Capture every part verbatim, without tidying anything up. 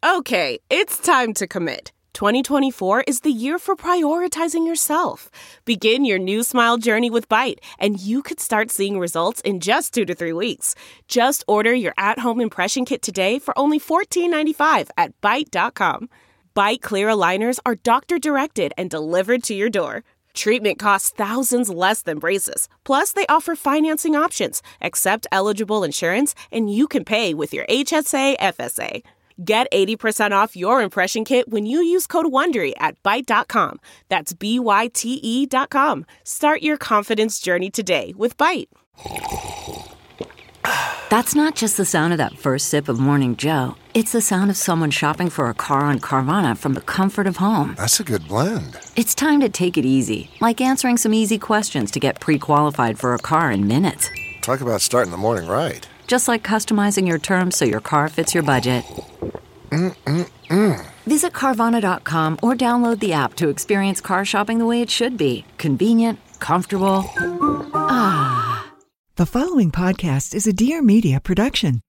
Okay, it's time to commit. twenty twenty-four is the year for prioritizing yourself. Begin your new smile journey with Byte, and you could start seeing results in just two to three weeks. Just order your at-home impression kit today for only fourteen ninety-five at byte dot com. Byte clear aligners are doctor-directed and delivered to your door. Treatment costs thousands less than braces. Plus, they offer financing options, accept eligible insurance, and you can pay with your H S A F S A. Get eighty percent off your impression kit when you use code WONDERY at byte dot com. That's B Y T E dot com. Start your confidence journey today with Byte. That's not just the sound of that first sip of Morning Joe. It's the sound of someone shopping for a car on Carvana from the comfort of home. That's a good blend. It's time to take it easy, like answering some easy questions to get pre-qualified for a car in minutes. Talk about starting the morning right. Just like customizing your terms so your car fits your budget. Mm-mm-mm. Visit Carvana dot com or download the app to experience car shopping the way it should be. Convenient, comfortable. Ah. The following podcast is a Dear Media production.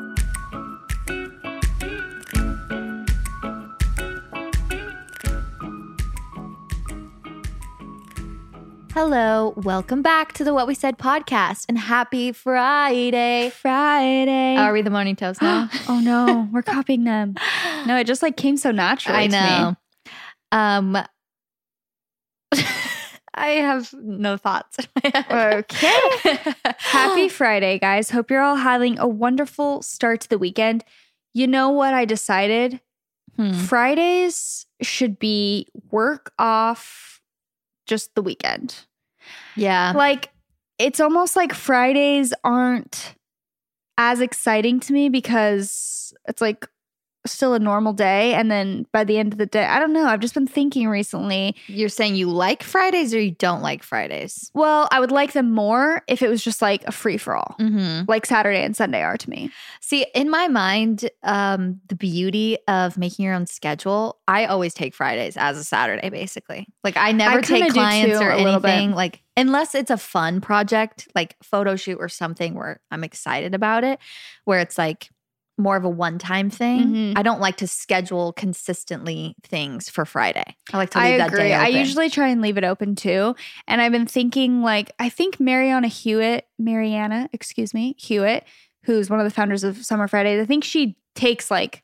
Hello, welcome back to the What We Said podcast, and happy Friday. Friday. Oh, are we the Morning Toast now? Oh no, we're copying them. No, it just like came so naturally I know. to me. Um, I have no thoughts. Okay. Happy Friday, guys. Hope you're all having a wonderful start to the weekend. You know what I decided? Hmm. Fridays should be work off just the weekend. Yeah. Like, it's almost like Fridays aren't as exciting to me because it's like still a normal day. And then by the end of the day, I don't know. I've just been thinking recently. You're saying you like Fridays or you don't like Fridays? Well, I would like them more if it was just like a free-for-all, Mm-hmm. like Saturday and Sunday are to me. See, in my mind, um, the beauty of making your own schedule, I always take Fridays as a Saturday, basically. Like I never I kinda take do clients too, or a little bit. anything, like unless it's a fun project, like photo shoot or something where I'm excited about it, where it's like more of a one-time thing. Mhm. I don't like to schedule consistently things for Friday. I like to leave I that agree. day I open. usually try and leave it open too. And I've been thinking like, I think Mariana Hewitt, Mariana, excuse me, Hewitt, who's one of the founders of Summer Fridays, I think she takes like,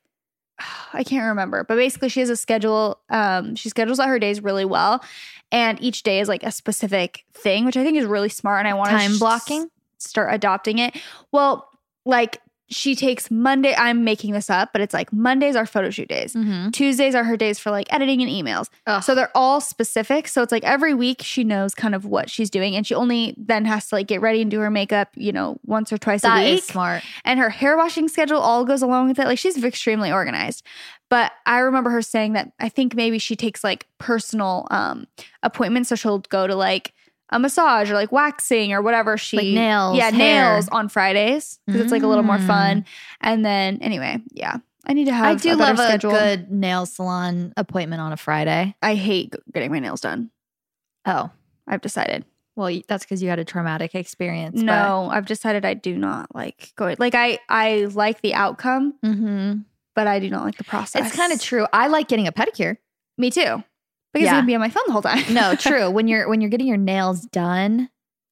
I can't remember, but basically she has a schedule. Um, she schedules out her days really well. And each day is like a specific thing, which I think is really smart. And I want to Time blocking? start adopting it. Well, like she takes Monday, I'm making this up, but it's like Mondays are photo shoot days. Mm-hmm. Tuesdays are her days for like editing and emails. Ugh. So they're all specific. So it's like every week she knows kind of what she's doing. And she only then has to like get ready and do her makeup, you know, once or twice That a week. is smart. And her hair washing schedule all goes along with it. Like she's extremely organized. But I remember her saying that I think maybe she takes like personal um, appointments. So she'll go to like a massage or like waxing or whatever she Like nails, yeah hair. nails on Fridays because it's like a little more Mm. fun. And then anyway, yeah, I need to have I do a better love a schedule. good nail salon appointment on a Friday. I hate g- getting my nails done. Oh, I've decided. well, y- that's because you had a traumatic experience. No, I've decided I do not like going. Like I I like the outcome, Mm-hmm. but I do not like the process. It's kind of true. I like getting a pedicure. Me too. Because Yeah. I'm gonna be on my phone the whole time. No, true. When you're when you're getting your nails done,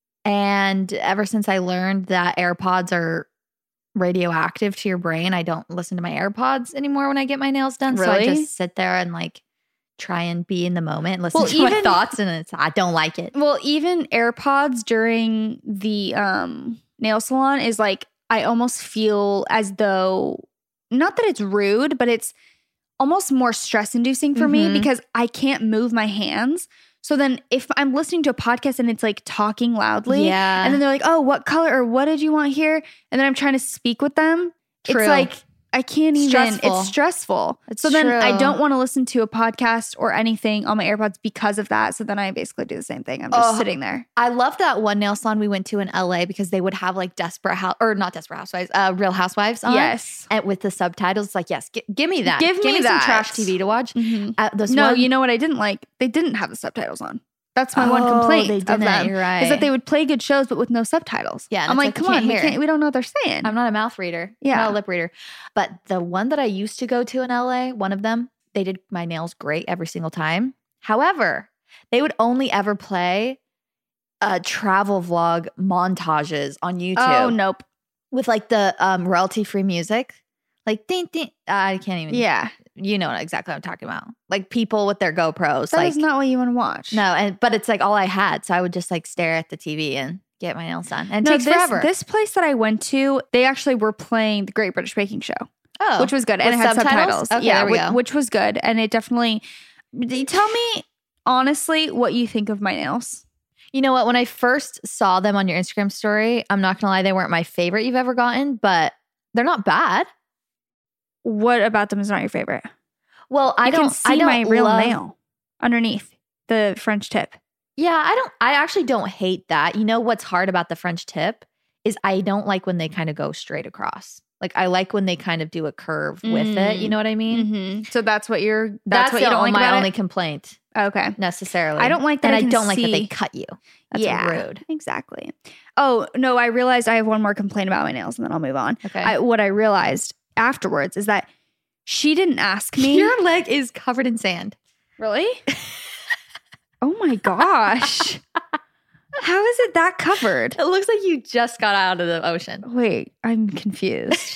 and ever since I learned that AirPods are radioactive to your brain, I don't listen to my AirPods anymore when I get my nails done. So I Really? just sit there and like try and be in the moment, listen Well, to my even- thoughts, and it's I don't like it. Well, even AirPods during the um, nail salon is like I almost feel as though not that it's rude, but it's almost more stress inducing for Mhm. me because I can't move my hands. So then if I'm listening to a podcast and it's like talking loudly, Yeah. and then they're like, "Oh, what color or what did you want here?" And then I'm trying to speak with them. True. It's like I can't even. Stressful. It's stressful. It's so then I true. don't want to listen to a podcast or anything on my AirPods because of that. So then I basically do the same thing. I'm just Oh. sitting there. I love that one nail salon we went to in L A because they would have like Desperate House or not Desperate Housewives, uh, Real Housewives on. Yes. And with the subtitles, it's like, yes, gi- give me that. Give me some that. trash T V to watch. Mhm. Uh, this No, one, you know what I didn't like? They didn't have the subtitles on. That's my one Oh, complaint they of didn't. them. You're right. Is that they would play good shows but with no subtitles. Yeah, and I'm it's like, like, you come on, can't we hear. can't. We don't know what they're saying. I'm not a mouth reader. Yeah. I'm not a lip reader. But the one that I used to go to in L A, one of them, they did my nails great every single time. However, they would only ever play uh, travel vlog montages on YouTube. Oh, nope. With like the um, royalty-free music. Like, ding, ding. I can't even. Yeah. You know exactly what I'm talking about. Like people with their GoPros. That like, is not what you want to watch. No, and but it's like all I had. So I would just like stare at the T V and get my nails done. And it No, takes this, forever. This place that I went to, they actually were playing the Great British Baking Show. oh, Which was good. And with it had subtitles. Okay, yeah, there we which, go. which was good. And it definitely tell me honestly what you think of my nails. You know what? When I first saw them on your Instagram story, I'm not gonna lie, they weren't my favorite you've ever gotten, but they're not bad. What about them is not your favorite? Well, I You don't can see I don't my real love, nail underneath the French tip. Yeah, I don't I actually don't hate that. You know what's hard about the French tip is I don't like when they kind of go straight across. Like I like when they kind of do a curve with it. You Mm. know what I mean? Mm-hmm. So that's what you're. That's, That's, what the you don't like my about only it? complaint Okay. necessarily. I don't like that and I I, can don't like that they see- cut you. That's yeah, rude. Exactly. Oh no, I realized I have one more complaint about my nails, and then I'll move on. Okay. I, what I realized afterwards is that she didn't ask me. Your leg is covered in sand. Really? Oh my gosh. How is it that covered? It looks like you just got out of the ocean. Wait, I'm confused.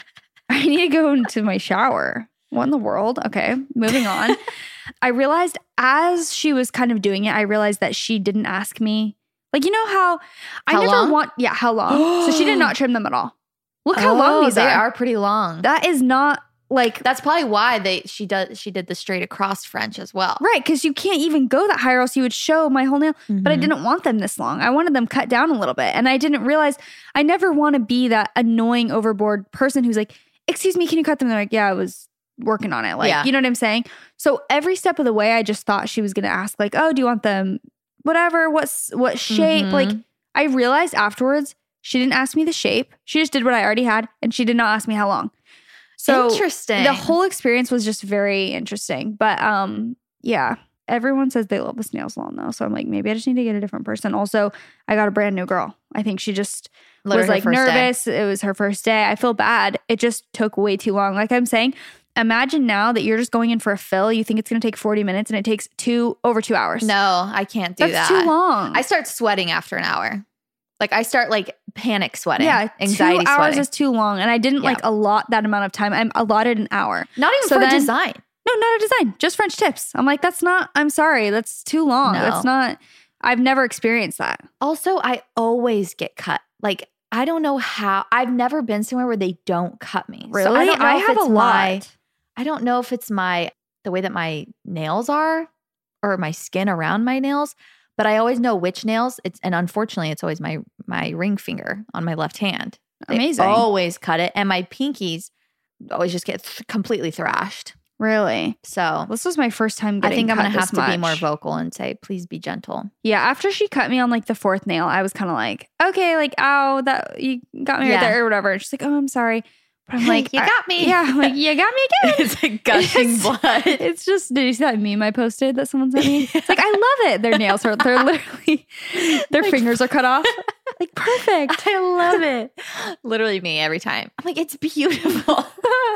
I need to go into my shower. What in the world? Okay, moving on. I realized as she was kind of doing it, I realized that she didn't ask me. Like, you know how I How never long? want, yeah, how long? So she did not trim them at all. Look how long Oh, these they are. are pretty long. That is not like That's probably why they she does she did the straight across French as well. right, because you can't even go that high or else you would show my whole nail. But I Mhm. didn't want them this long. I wanted them cut down a little bit. And I didn't realize I never want to be that annoying overboard person who's like, excuse me, can you cut them? They're like, yeah, I was working on it. Like, Yeah. you know what I'm saying? So every step of the way, I just thought she was gonna ask, like, oh, do you want them whatever? What's what shape? Mhm. Like I realized afterwards she didn't ask me the shape. She just did what I already had, and she did not ask me how long. So Interesting. the whole experience was just very interesting. But um, yeah, everyone says they love the snails long though. So I'm like, maybe I just need to get a different person. Also, I got a brand new girl. I think she just Literally was her like first day. nervous. It was her first day. I feel bad. It just took way too long. Like I'm saying, imagine now that you're just going in for a fill. You think it's going to take forty minutes and it takes two over two hours. No, I can't do that's that. too long. I start sweating after an hour. Like I start like panic sweating. yeah, anxiety two hours sweating. is too long, and I didn't Yeah. like allot that amount of time. I allotted an hour. Not even So for then- design. No, not a design, just French tips. I'm like, that's not, I'm sorry, that's too long. No. That's not, I've never experienced that. Also, I always get cut. Like I don't know how. I've never been somewhere where they don't cut me. So Really? I don't know I if have it's a my, lot. I don't know if it's my the way that my nails are or my skin around my nails, but I always know which nails. It's and unfortunately, it's always my my ring finger on my left hand. They Amazing. always cut it, and my pinkies always just get th- completely thrashed. Really? So This was my first time I getting think I'm cut gonna have this to be more much. vocal and say, please be gentle. Yeah, after she cut me on like the fourth nail, I was kind of like, okay, like, ow, that you got me Yeah. right there or whatever. And she's like, oh, I'm sorry. But I'm like, You I- got me. Yeah, I'm like, you got me again. It's like gushing It's- blood. It's just, did you see that meme I posted that someone sent me? It's like, I love it. Their nails are, they're literally, their Like- fingers are cut off. Like, perfect. I love it. Literally me every time. I'm like, it's beautiful.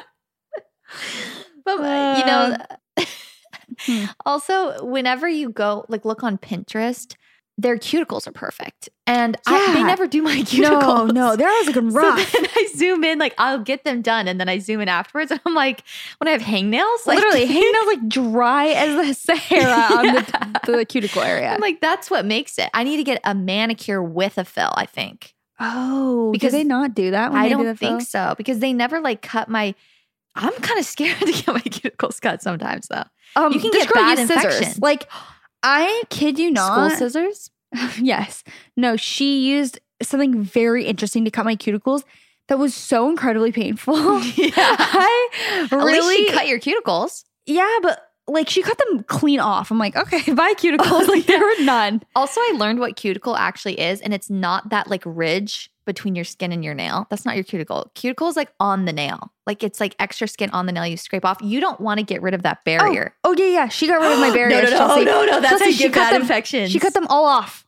But uh, you know, Hmm. also whenever you go like look on Pinterest, their cuticles are perfect, and I, they Yeah. never do my No, cuticles. no, they're always looking So rough. then I zoom in, like I'll get them done, and then I zoom in afterwards, and I'm like, when I have hangnails, like, Literally, hangnails like dry as the Sahara on the, the cuticle area. I'm like, that's what makes it. I need to get a manicure with a fill. I think. oh, because because they not do that? When I they do don't the think fill? so because they never like cut my. I'm kind of scared to get my cuticles cut sometimes, though. Um, You can this get girl bad used scissors. infections. Like, I kid you not. School scissors. Yes. No, she used something very interesting to cut my cuticles that was so incredibly painful. Yeah. I At really least she cut your cuticles. Yeah, but like she cut them clean off. I'm like, okay, bye cuticles. Like there were none. Also, I learned what cuticle actually is, and it's not that like ridge between your skin and your nail. That's not your cuticle. Cuticle is like on the nail. Like it's like extra skin on the nail you scrape off. You don't want to get rid of that barrier. Oh, oh yeah, yeah. She got rid of my barriers. no, no, Chelsea. no, no. That's Chelsea, how you she get cut bad them, infections. She cut them all off.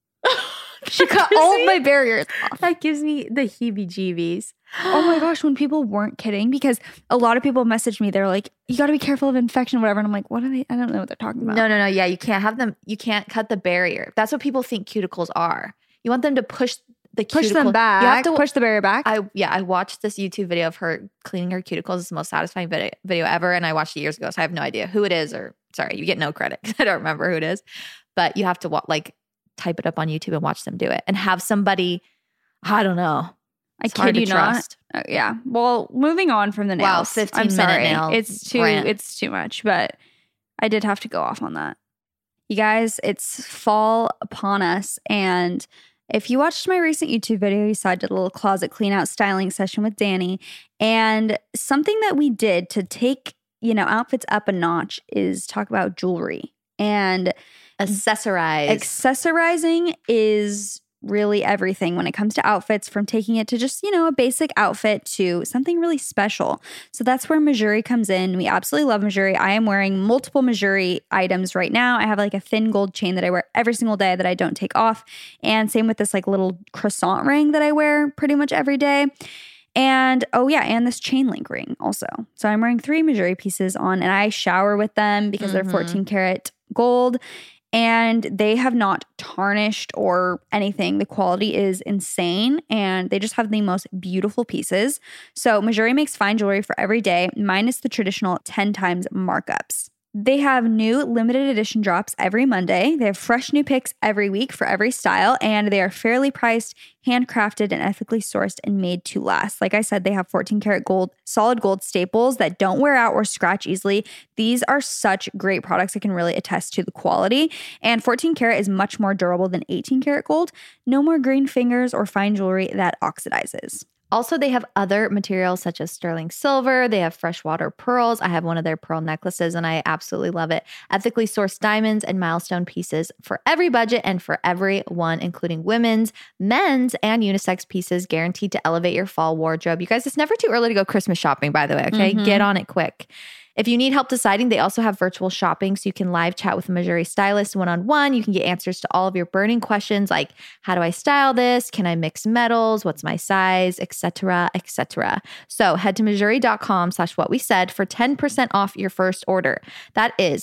She cut all of my barriers off. That gives me the heebie-jeebies. Oh my gosh, when people weren't kidding, because a lot of people messaged me, they're like, you got to be careful of infection, whatever. And I'm like, what are they? I don't know what they're talking about. No, no, no. Yeah, you can't have them. You can't cut the barrier. That's what people think cuticles are. You want them to push the Push cuticle. them back. You have to push the barrier back. I yeah, I watched this YouTube video of her cleaning her cuticles. It's the most satisfying video, video ever, and I watched it years ago, so I have no idea who it is. Or sorry, you get no credit. I don't remember who it is, but you have to wa- like type it up on YouTube and watch them do it, and have somebody. I don't know. I It's hard kid to you trust. not. Uh, yeah. Well, moving on from the nails. Wow, fifteen I'm minute sorry. nail It's too. rant. It's too much, but I did have to go off on that. You guys, it's fall upon us, and if you watched my recent YouTube video, you saw I did a little closet clean out styling session with Danny. And something that we did to take, you know, outfits up a notch is talk about jewelry. And Accessorize. accessorizing is really everything when it comes to outfits, from taking it to just, you know, a basic outfit to something really special. So that's where Mejuri comes in. We absolutely love Mejuri. I am wearing multiple Mejuri items right now. I have like a thin gold chain that I wear every single day that I don't take off. And same with this like little croissant ring that I wear pretty much every day. And oh yeah, and this chain link ring also. So I'm wearing three Mejuri pieces on, and I shower with them because Mm-hmm. they're fourteen karat gold. And they have not tarnished or anything. The quality is insane, and they just have the most beautiful pieces. So Mejuri makes fine jewelry for every day, minus the traditional ten times markups. They have new limited edition drops every Monday. They have fresh new picks every week for every style, and they are fairly priced, handcrafted, and ethically sourced and made to last. Like I said, they have fourteen karat gold, solid gold staples that don't wear out or scratch easily. These are such great products that can really attest to the quality. And fourteen karat is much more durable than eighteen karat gold. No more green fingers or fine jewelry that oxidizes. Also, they have other materials such as sterling silver. They have freshwater pearls. I have one of their pearl necklaces and I absolutely love it. Ethically sourced diamonds and milestone pieces for every budget and for everyone, including women's, men's, and unisex pieces guaranteed to elevate your fall wardrobe. You guys, it's never too early to go Christmas shopping, by the way, okay? Mm-hmm. Get on it quick. If you need help deciding, they also have virtual shopping, so you can live chat with a Mejuri stylist one-on-one. You can get answers to all of your burning questions like, how do I style this? Can I mix metals? What's my size? Etc, et cetera. So head to mejuri.com slash what we said for ten percent off your first order. That is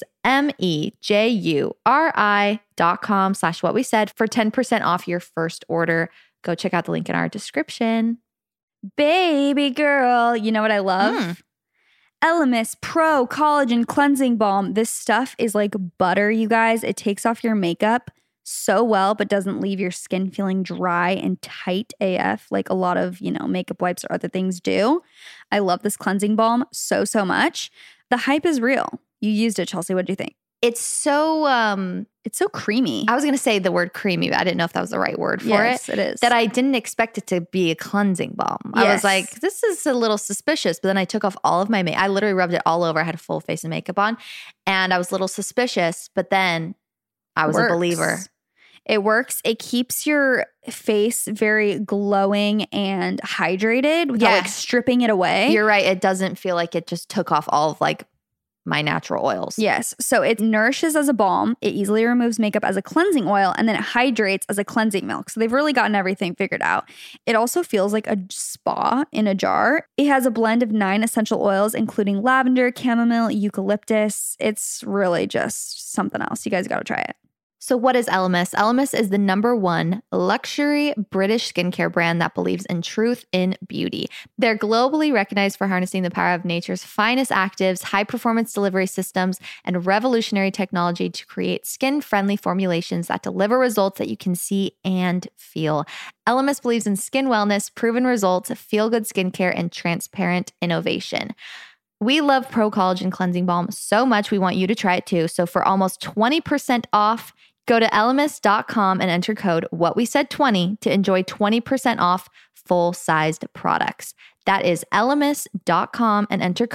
M-E-J-U-R-I dot com slash what we said for ten percent off your first order. Go check out the link in our description. Baby girl, you know what I love? Mm. Elemis Pro Collagen Cleansing Balm. This stuff is like butter, you guys. It takes off your makeup so well, but doesn't leave your skin feeling dry and tight A F like a lot of, you know, makeup wipes or other things do. I love this cleansing balm so, so much. The hype is real. You used it, Chelsea. What do you think? It's so, um, It's so creamy. I was going to say the word creamy, but I didn't know if that was the right word for yes, it. it is. That I didn't expect it to be a cleansing balm. I was Yes. like, this is a little suspicious. But then I took off all of my makeup. I literally rubbed it all over. I had a full face of makeup on. And I was a little suspicious. But then I was Works. a believer. It works. It keeps your face very glowing and hydrated without Yeah. like stripping it away. You're right. It doesn't feel like it just took off all of like my natural oils. Yes. So it nourishes as a balm. It easily removes makeup as a cleansing oil, and then it hydrates as a cleansing milk. So they've really gotten everything figured out. It also feels like a spa in a jar. It has a blend of nine essential oils, including lavender, chamomile, eucalyptus. It's really just something else. You guys got to try it. So what is Elemis? Elemis is the number one luxury British skincare brand that believes in truth in beauty. They're globally recognized for harnessing the power of nature's finest actives, high-performance delivery systems, and revolutionary technology to create skin-friendly formulations that deliver results that you can see and feel. Elemis believes in skin wellness, proven results, feel-good skincare, and transparent innovation. We love Pro Collagen Cleansing Balm so much, we want you to try it too. So for almost twenty percent off, go to elemis dot com and enter code what we said twenty to enjoy twenty percent off full-sized products. That is elemis dot com and enter code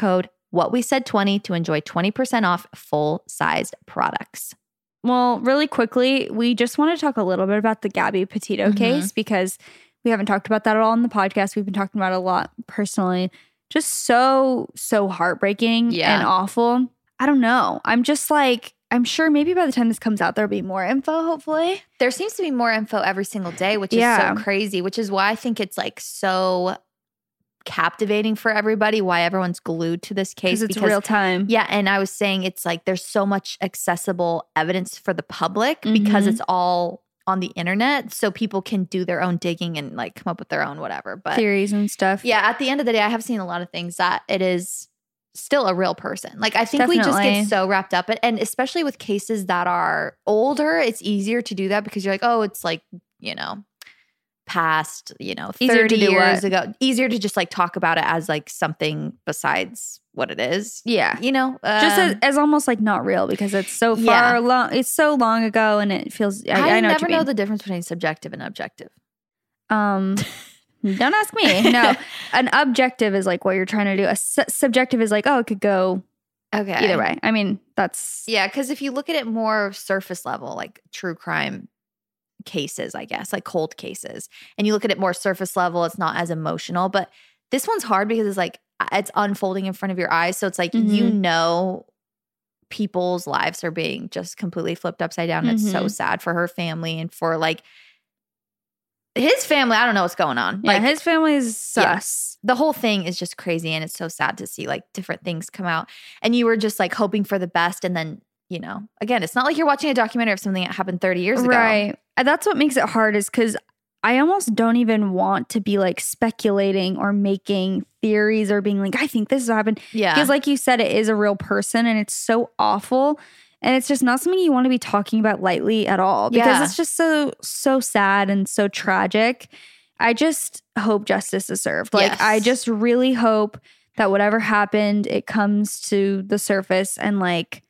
what we said twenty to enjoy twenty percent off full-sized products. Well, really quickly, we just want to talk a little bit about the Gabby Petito Mm-hmm. case because we haven't talked about that at all in the podcast. We've been talking about it a lot personally. Just so, so heartbreaking Yeah. and awful. I don't know. I'm just like, I'm sure maybe by the time this comes out, there'll be more info, hopefully. There seems to be more info every single day, which is Yeah. so crazy, which is why I think it's like so captivating for everybody, why everyone's glued to this case. Because it's real time. Yeah, and I was saying it's like there's so much accessible evidence for the public because Mhm. it's all on the internet, so people can do their own digging and like come up with their own whatever. But Theories and stuff. yeah, at the end of the day, I have seen a lot of things that it is still a real person. Like I think we just Definitely. get so wrapped up in, and especially with cases that are older, it's easier to do that because you're like, oh, it's like, you know, past, you know, Easier to thirty do years what? ago. Easier to just like talk about it as like something besides what it is. Yeah. You know, Just as, Um, as almost like not real because it's so far Yeah. long. It's so long ago and it feels, I, I, I know what never you know mean. the difference between subjective and objective. Um, don't ask me. No, an objective is like what you're trying to do. A su- subjective is like, oh, it could go Okay. either way. I mean, that's Yeah, because if you look at it more surface level, like true crime cases, I guess, like cold cases, and you look at it more surface level, it's not as emotional. But this one's hard because it's like it's unfolding in front of your eyes. So it's like you Mhm. know people's lives are being just completely flipped upside down. And It's so Mhm. sad for her family and for like his family. I don't know what's going on. yeah. Like His family is sus. the whole thing is just crazy, and it's so sad to see like different things come out. And you were just like hoping for the best, and then you know, again, it's not like you're watching a documentary of something that happened thirty years ago. Right. And that's what makes it hard is because I almost don't even want to be like speculating or making theories or being like, I think this has happened. Yeah. Because like you said, it is a real person and it's so awful. And it's just not something you want to be talking about lightly at all because Yeah. it's just so, so sad and so tragic. I just hope justice is served. Like, Yes. I just really hope that whatever happened, it comes to the surface and like,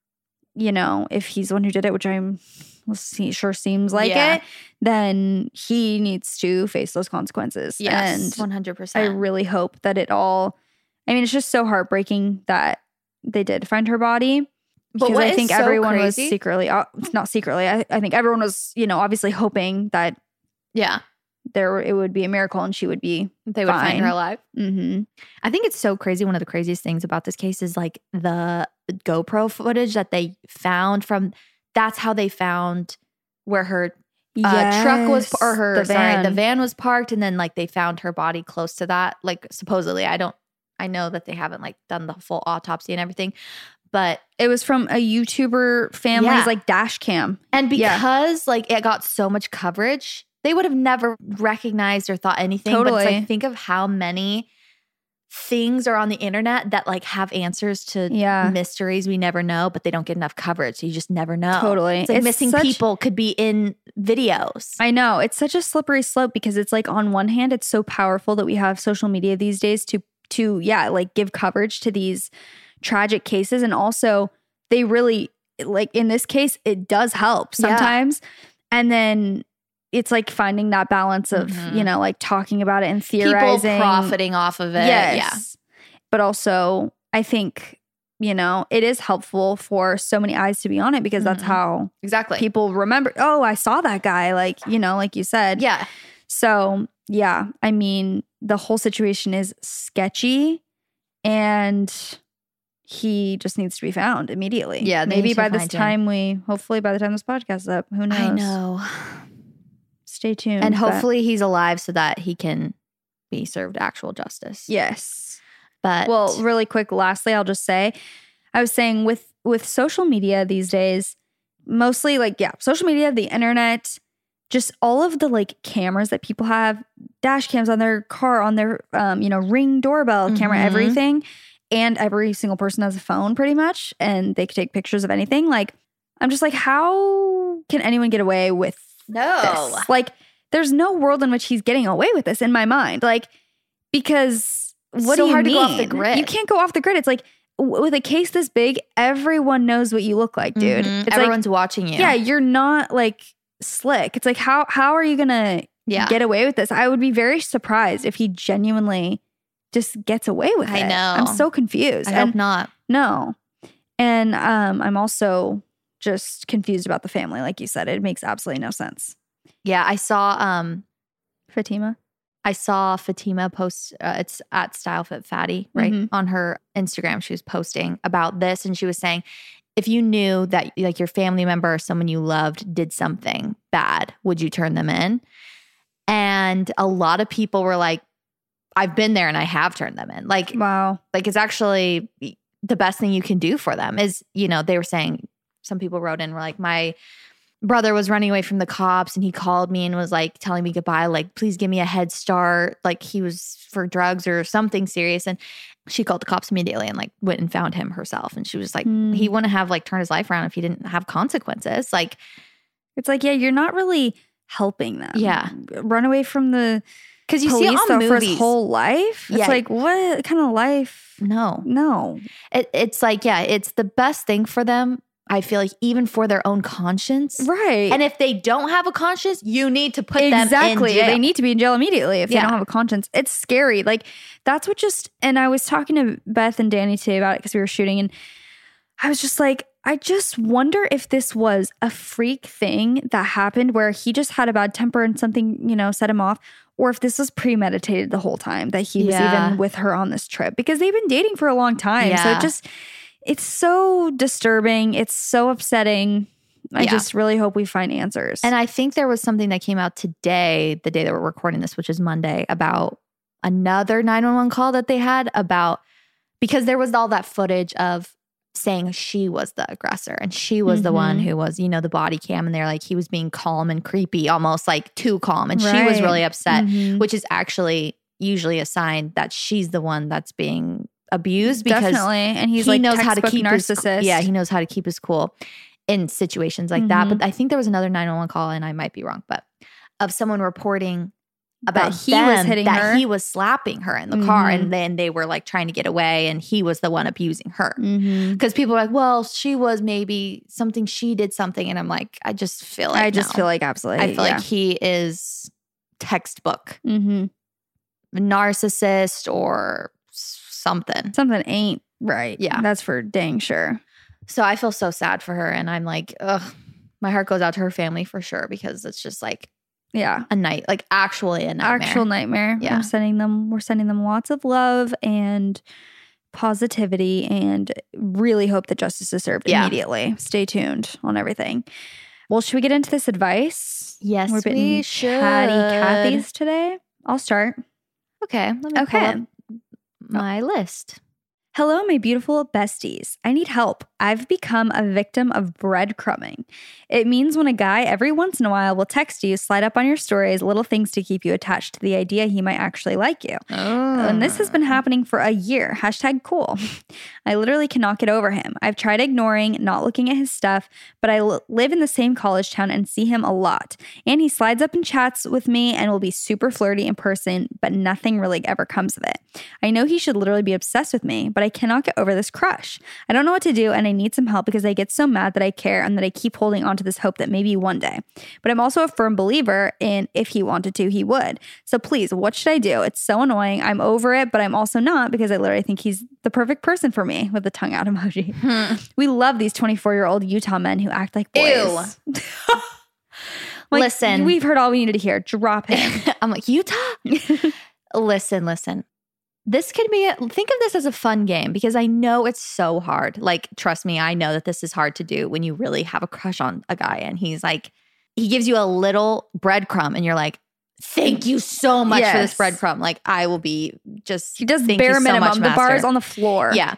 you know, if he's the one who did it, which I'm well, see, sure seems like Yeah. it, then he needs to face those consequences. Yes, And one hundred I percent. really hope that it all, I mean, it's just so heartbreaking that they did find her body. But Because what I is think so everyone was crazy- secretly, uh, not secretly, I, I think everyone was, you know, obviously hoping that Yeah, there it would be a miracle and she would be. they would find her Fine. alive. Mm-hmm. I think it's so crazy. One of the craziest things about this case is like the GoPro footage that they found from. That's how they found where her uh, truck was, or her the sorry, van. the van was parked, and then like they found her body close to that. Like supposedly, I don't, I know that they haven't like done the full autopsy and everything, but It was from a YouTuber family's Yeah. like dash cam. and Yeah. because like it got so much coverage, they would have never recognized or thought anything. But it's Totally. like think of how many things are on the internet that like have answers to Yeah. mysteries we never know, but they don't get enough coverage. So you just never know. Totally. It's like It's missing such- people could be in videos. I know. It's such a slippery slope because it's like on one hand, it's so powerful that we have social media these days to to yeah, like give coverage to these tragic cases. And also they really like in this case, it does help Yeah. sometimes. And then it's like finding that balance of, Mhm. you know, like talking about it and People theorizing. profiting off of it. Yes. Yeah. But also I think, you know, it is helpful for so many eyes to be on it because that's Mhm. how Exactly. people remember, oh, I saw that guy. Like, you know, like you said. yeah. So, yeah, I mean, the whole situation is sketchy and he just needs to be found immediately. Yeah, they maybe need to by this find him. time we, hopefully by the time this podcast is up, who knows? I know. Stay tuned. And but- hopefully he's alive so that he can be served actual justice. yes. But Well, really quick, lastly, I'll just say, I was saying with with social media these days, mostly like, yeah, social media, the internet, just all of the like cameras that people have, dash cams on their car, on their um, you know, Ring doorbell camera, Mhm. everything. And every single person has a phone pretty much, and they could take pictures of anything. Like, I'm just like, how can anyone get away with no. this? Like, there's no world in which he's getting away with this in my mind. Like, because what So do you hard to mean? go off the grid. You can't go off the grid. It's like w- with a case this big, everyone knows what you look like, dude. Mhm. It's Everyone's like, watching you. yeah, you're not like slick. It's like, how how are you gonna Yeah. get away with this? I would be very surprised if he genuinely just gets away with I it. know. I'm so confused. I and hope not. No. And um, I'm also just confused about the family. Like you said, it makes absolutely no sense. Yeah, I saw um Fatima. I saw Fatima post, uh, it's at Style Fit Fatty, right? Mhm. On her Instagram, she was posting about this and she was saying, if you knew that like your family member or someone you loved did something bad, would you turn them in? And a lot of people were like, I've been there and I have turned them in. Like, Wow. like it's actually the best thing you can do for them is, you know, they were saying, some people wrote in, were like, my brother was running away from the cops and he called me and was like telling me goodbye, like, please give me a head start. Like he was for drugs or something serious. And she called the cops immediately and like went and found him herself. And she was like, Mm. he wouldn't have like turned his life around if he didn't have consequences. Like, It's like, yeah, you're not really helping them. Yeah. Run away from the because you police see on though for movies, his whole life. It's Yeah. like, what kind of life? no, No. it, it's like, yeah, it's the best thing for them. I feel like even for their own conscience. Right. And if they don't have a conscience, you need to put them in exactly. jail. They need to be in jail immediately if they Yeah. don't have a conscience. It's scary. Like that's what just, and I was talking to Beth and Danny today about it because we were shooting and I was just like, I just wonder if this was a freak thing that happened where he just had a bad temper and something, you know, set him off, or if this was premeditated the whole time that he was Yeah. even with her on this trip because they've been dating for a long time. So Yeah. it just, it's so disturbing. It's so upsetting. I Yeah. just really hope we find answers. And I think there was something that came out today, the day that we're recording this, which is Monday, about another nine one one call that they had about, because there was all that footage of saying she was the aggressor and she was the one Mhm. who was, you know, the body cam. And they're like, he was being calm and creepy, almost like too calm. And she was Right. really upset, Mhm. which is actually usually a sign that she's the one that's being abused because Definitely. And he's he like knows how to textbook keep narcissist. his yeah he knows how to keep his cool in situations like that. Mhm. But I think there was another nine one one call, and I might be wrong, but of someone reporting about That he them, was hitting that her. he was slapping her in the car, Mhm. and then they were like trying to get away, and he was the one abusing her. Mhm. Because people are like, well, she was maybe something, she did something, and I'm like, I just feel like I just no. feel like absolutely. I feel yeah. like he is textbook Mhm. narcissist or s- something. Something ain't right. Yeah. That's for dang sure. So I feel so sad for her. And I'm like, ugh, my heart goes out to her family for sure, because it's just like Yeah. a night, like actually a nightmare. Actual nightmare. Yeah. I'm sending them, we're sending them lots of love and positivity and really hope that justice is served Yeah. immediately. Stay tuned on everything. Well, should we get into this advice? Yes, We're getting we should. Catty Cathy's today. I'll start. Okay. Let me Okay. pull up my list. Hello, my beautiful besties. I need help. I've become a victim of breadcrumbing. It means when a guy every once in a while will text you, slide up on your stories, little things to keep you attached to the idea he might actually like you. Oh. And this has been happening for a year. Hashtag cool. I literally cannot get over him. I've tried ignoring, not looking at his stuff, but I l- live in the same college town and see him a lot. And he slides up and chats with me and will be super flirty in person, but nothing really ever comes of it. I know he should literally be obsessed with me, but I cannot get over this crush. I don't know what to do and I need some help because I get so mad that I care and that I keep holding on to this hope that maybe one day. But I'm also a firm believer in if he wanted to, he would. So please, what should I do? It's so annoying. I'm over it, but I'm also not because I literally think he's the perfect person for me, with the tongue out emoji. We love these twenty-four-year-old Utah men who act like boys. Ew. Like, Listen. we've heard all we needed to hear. Drop him. I'm like, Utah? listen, listen. This could be, a, think of this as a fun game, because I know it's so hard. Like, trust me, I know that this is hard to do when you really have a crush on a guy and he's like, he gives you a little breadcrumb and you're like, thank you so much for this Yes. breadcrumb. Like, I will be just, He does thank bare you so minimum. much, the master. bar is on the floor. Yeah.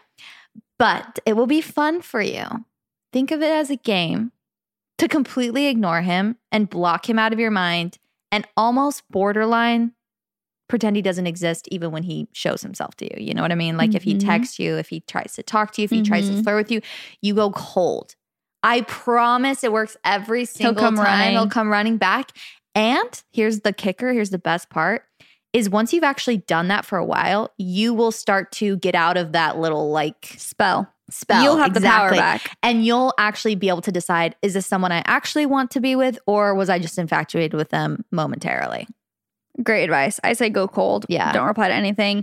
But it will be fun for you. Think of it as a game to completely ignore him and block him out of your mind and almost borderline pretend he doesn't exist even when he shows himself to you. You know what I mean? Like if he Mhm. texts you, if he tries to talk to you, if he tries to Mhm. flirt with you, you go cold. I promise it works every single come time. running. He'll come running back. And here's the kicker, here's the best part, is once you've actually done that for a while, you will start to get out of that little like Spell. spell. You'll have the power Exactly. back. And you'll actually be able to decide, is this someone I actually want to be with, or was I just infatuated with them momentarily? Great advice. I say go cold. Yeah. Don't reply to anything.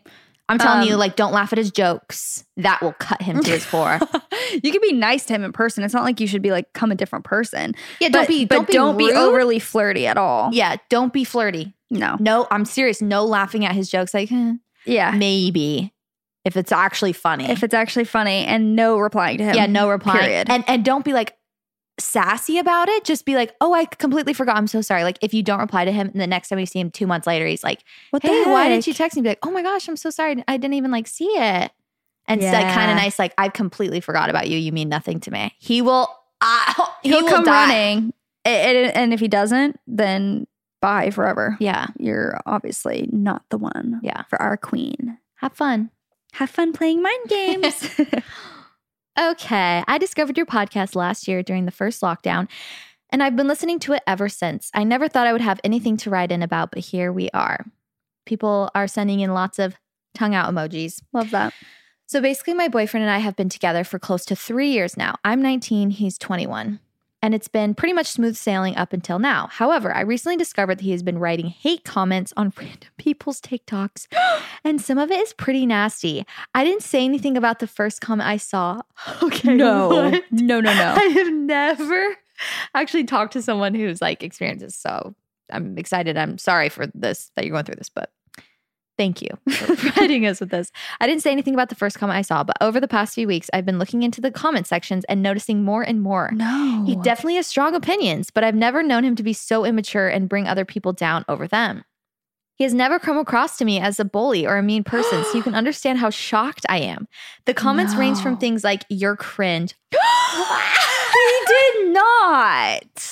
I'm telling Um, you, like, don't laugh at his jokes. That will cut him to his core. You can be nice to him in person. It's not like you should be like, come a different person. Yeah, don't But- be, but don't be, don't be rude. overly flirty at all. Yeah, don't be flirty. No. No, I'm serious. No laughing at his jokes. Like, eh, Yeah. maybe if it's actually funny. If it's actually funny, and no replying to him. yeah, no replying. Period. And and don't be like sassy about it. Just be like, oh, I completely forgot. I'm so sorry. Like, if you don't reply to him, and the next time you see him two months later, he's like, What the hey, why didn't heck? you text me? Be like, oh my gosh, I'm so sorry. I didn't even like see it. And it's like Yeah. kind of nice. Like, I completely forgot about you. You mean nothing to me. He will. Uh, he He'll will come die. running. And, and- and if he doesn't, then bye forever. Yeah. You're obviously not the one Yeah. for our queen. Have fun. Have fun playing mind games. Okay, I discovered your podcast last year during the first lockdown, and I've been listening to it ever since. I never thought I would have anything to write in about, but here we are. People are sending in lots of tongue out emojis. Love that. So basically, my boyfriend and I have been together for close to three years now. I'm nineteen, he's twenty-one. And it's been pretty much smooth sailing up until now. However, I recently discovered that he has been writing hate comments on random people's TikToks, and some of it is pretty nasty. I didn't say anything about the first comment I saw. Okay, No. what? No, no, no. I have never actually talked to someone who's like experienced this. So I'm excited. I'm sorry for this, that you're going through this, but thank you for providing us with this. I didn't say anything about the first comment I saw, but over the past few weeks, I've been looking into the comment sections and noticing more and more. No. He definitely has strong opinions, but I've never known him to be so immature and bring other people down over them. He has never come across to me as a bully or a mean person, so you can understand how shocked I am. The comments range from No. things like, you're cringe. He did not.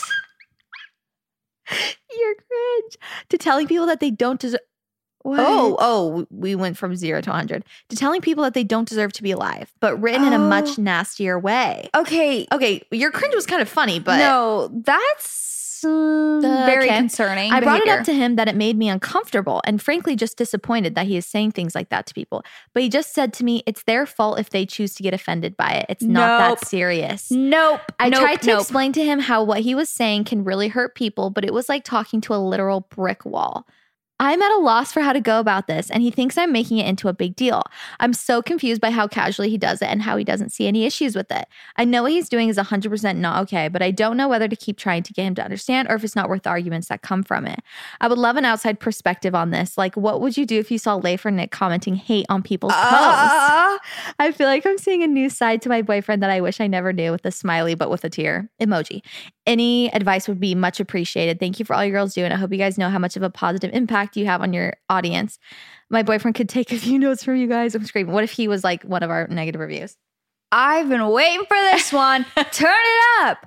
You're cringe. To telling people that they don't deserve. What? Oh, oh, we went from zero to one hundred. To telling people that they don't deserve to be alive, but written in a much Oh. nastier way. Okay. Okay, your cringe was kind of funny, but no, that's um, The- very okay. concerning. I brought it behavior. up to him that it made me uncomfortable and frankly just disappointed that he is saying things like that to people. But he just said to me, it's their fault if they choose to get offended by it. It's not Nope. that serious. Nope. I Nope, tried to nope. explain to him how what he was saying can really hurt people, but it was like talking to a literal brick wall. I'm at a loss for how to go about this, and he thinks I'm making it into a big deal. I'm so confused by how casually he does it and how he doesn't see any issues with it. I know what he's doing is one hundred percent not okay, but I don't know whether to keep trying to get him to understand or if it's not worth the arguments that come from it. I would love an outside perspective on this. Like, what would you do if you saw Leif or Nick commenting hate on people's posts? Ah. I feel like I'm seeing a new side to my boyfriend that I wish I never knew, with a smiley but with a tear emoji. Any advice would be much appreciated. Thank you for all you girls do, and I hope you guys know how much of a positive impact you have on your audience. My boyfriend could take a few notes from you guys. I'm screaming. What if he was like one of our negative reviews? I've been waiting for this one. Turn it up.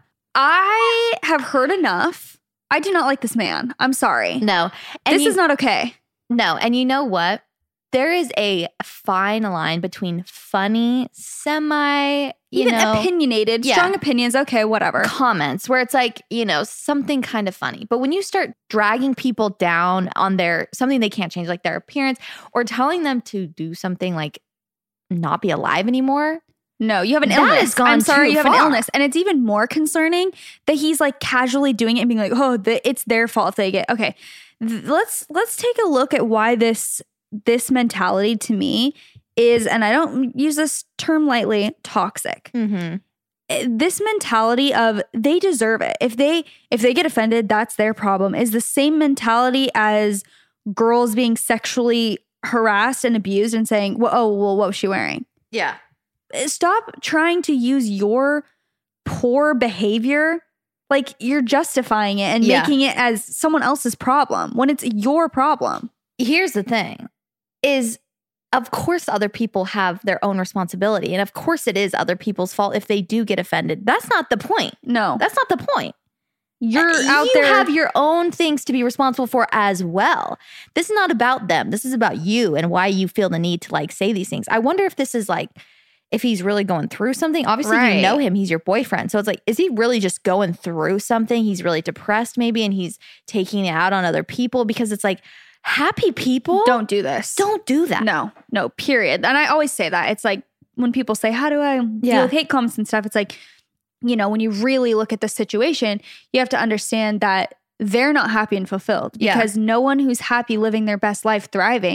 I have heard enough. I do not like this man. I'm sorry. No. And This you- is not okay. No. And you know what? There is a fine line between funny, semi, you Even know, opinionated, Yeah. strong opinions. Okay, whatever. comments where it's like, you know, something kind of funny. But when you start dragging people down on their something they can't change, like their appearance, or telling them to do something like not be alive anymore. No, you have an That illness. has gone I'm sorry, too you have an far. illness. And it's even more concerning that he's like casually doing it and being like, oh, the, it's their fault if they get okay. Th- let's let's take a look at why this this mentality to me is, and I don't use this term lightly, toxic. Mm-hmm. Eh, This mentality of they deserve it. If they if they get offended, that's their problem, is the same mentality as girls being sexually harassed and abused and saying, well, oh, well, what was she wearing? Yeah. Stop trying to use your poor behavior like you're justifying it and Yeah. making it as someone else's problem when it's your problem. Here's the thing is, of course, other people have their own responsibility. And of course, it is other people's fault if they do get offended. That's not the point. No, That's not the point. you're Uh, out you there. have your own things to be responsible for as well. This is not about them. This is about you and why you feel the need to like say these things. I wonder if this is like, if he's really going through something. Obviously, Right. you know him. He's your boyfriend. So it's like, is he really just going through something? He's really depressed maybe, and he's taking it out on other people, because it's like, happy people don't do this. don't do that. No, no, period. And I always say that. It's like when people say, how do I deal Yeah. with hate comments and stuff? It's like, you know, when you really look at the situation, you have to understand that they're not happy and fulfilled, Yeah. because no one who's happy living their best life thriving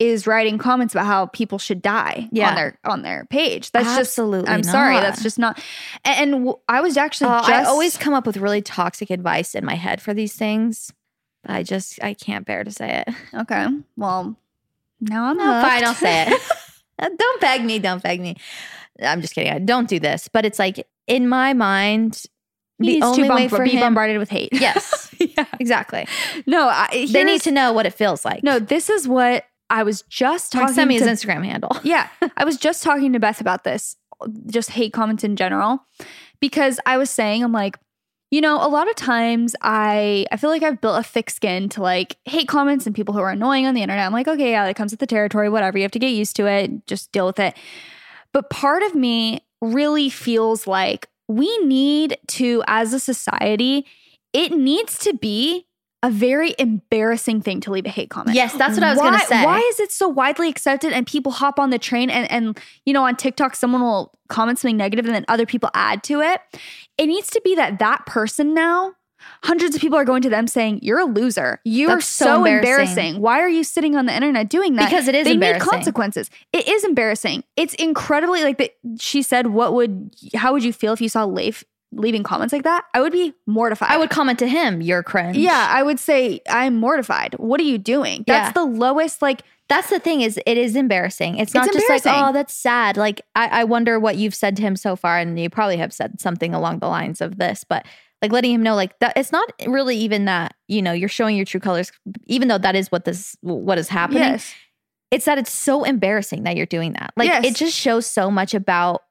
is writing comments about how people should die Yeah. on their on their page. That's Absolutely just I'm sorry, not. that's just not. And, and w- I was actually Oh, just I always come up with really toxic advice in my head for these things. I just, I can't bear to say it. okay. Well, now I'm No, hooked. fine, I'll say it. Don't beg me, don't beg me. I'm just kidding. I don't do this. But it's like, in my mind, He the needs only to way bomb- for be him... bombarded with hate. Yes, yeah. exactly. No, I, They here's- need to know what it feels like. No, this is what I was just Like, talking send me to. his Instagram handle. Yeah, I was just talking to Beth about this, just hate comments in general, because I was saying, I'm like, you know, a lot of times I I feel like I've built a thick skin to like hate comments and people who are annoying on the internet. I'm like, okay, yeah, that comes with the territory, whatever. You have to get used to it, just deal with it. But part of me really feels like we need to, as a society, it needs to be a very embarrassing thing to leave a hate comment. Yes, that's what I was Why- going to say. Why is it so widely accepted and people hop on the train and, and, you know, on TikTok, someone will comment something negative and then other people add to it. It needs to be that that person now, hundreds of people are going to them saying, you're a loser. You are That's so so embarrassing. embarrassing. Why are you sitting on the internet doing that? Because it is they embarrassing. need consequences. It is embarrassing. It's incredibly like the, she said, what would, how would you feel if you saw Leif leaving comments like that? I would be mortified. I would comment to him, you're cringe. Yeah, I would say, I'm mortified. What are you doing? That's Yeah. the lowest, like, That's the thing is it is embarrassing. It's not just like, embarrassing. oh, that's sad. Like, I, I wonder what you've said to him so far. And you probably have said something along the lines of this, but like letting him know like that it's not really even that, you know, you're showing your true colors, even though that is what this, what is happening. yes. It's that it's so embarrassing that you're doing that. Like Yes. it just shows so much about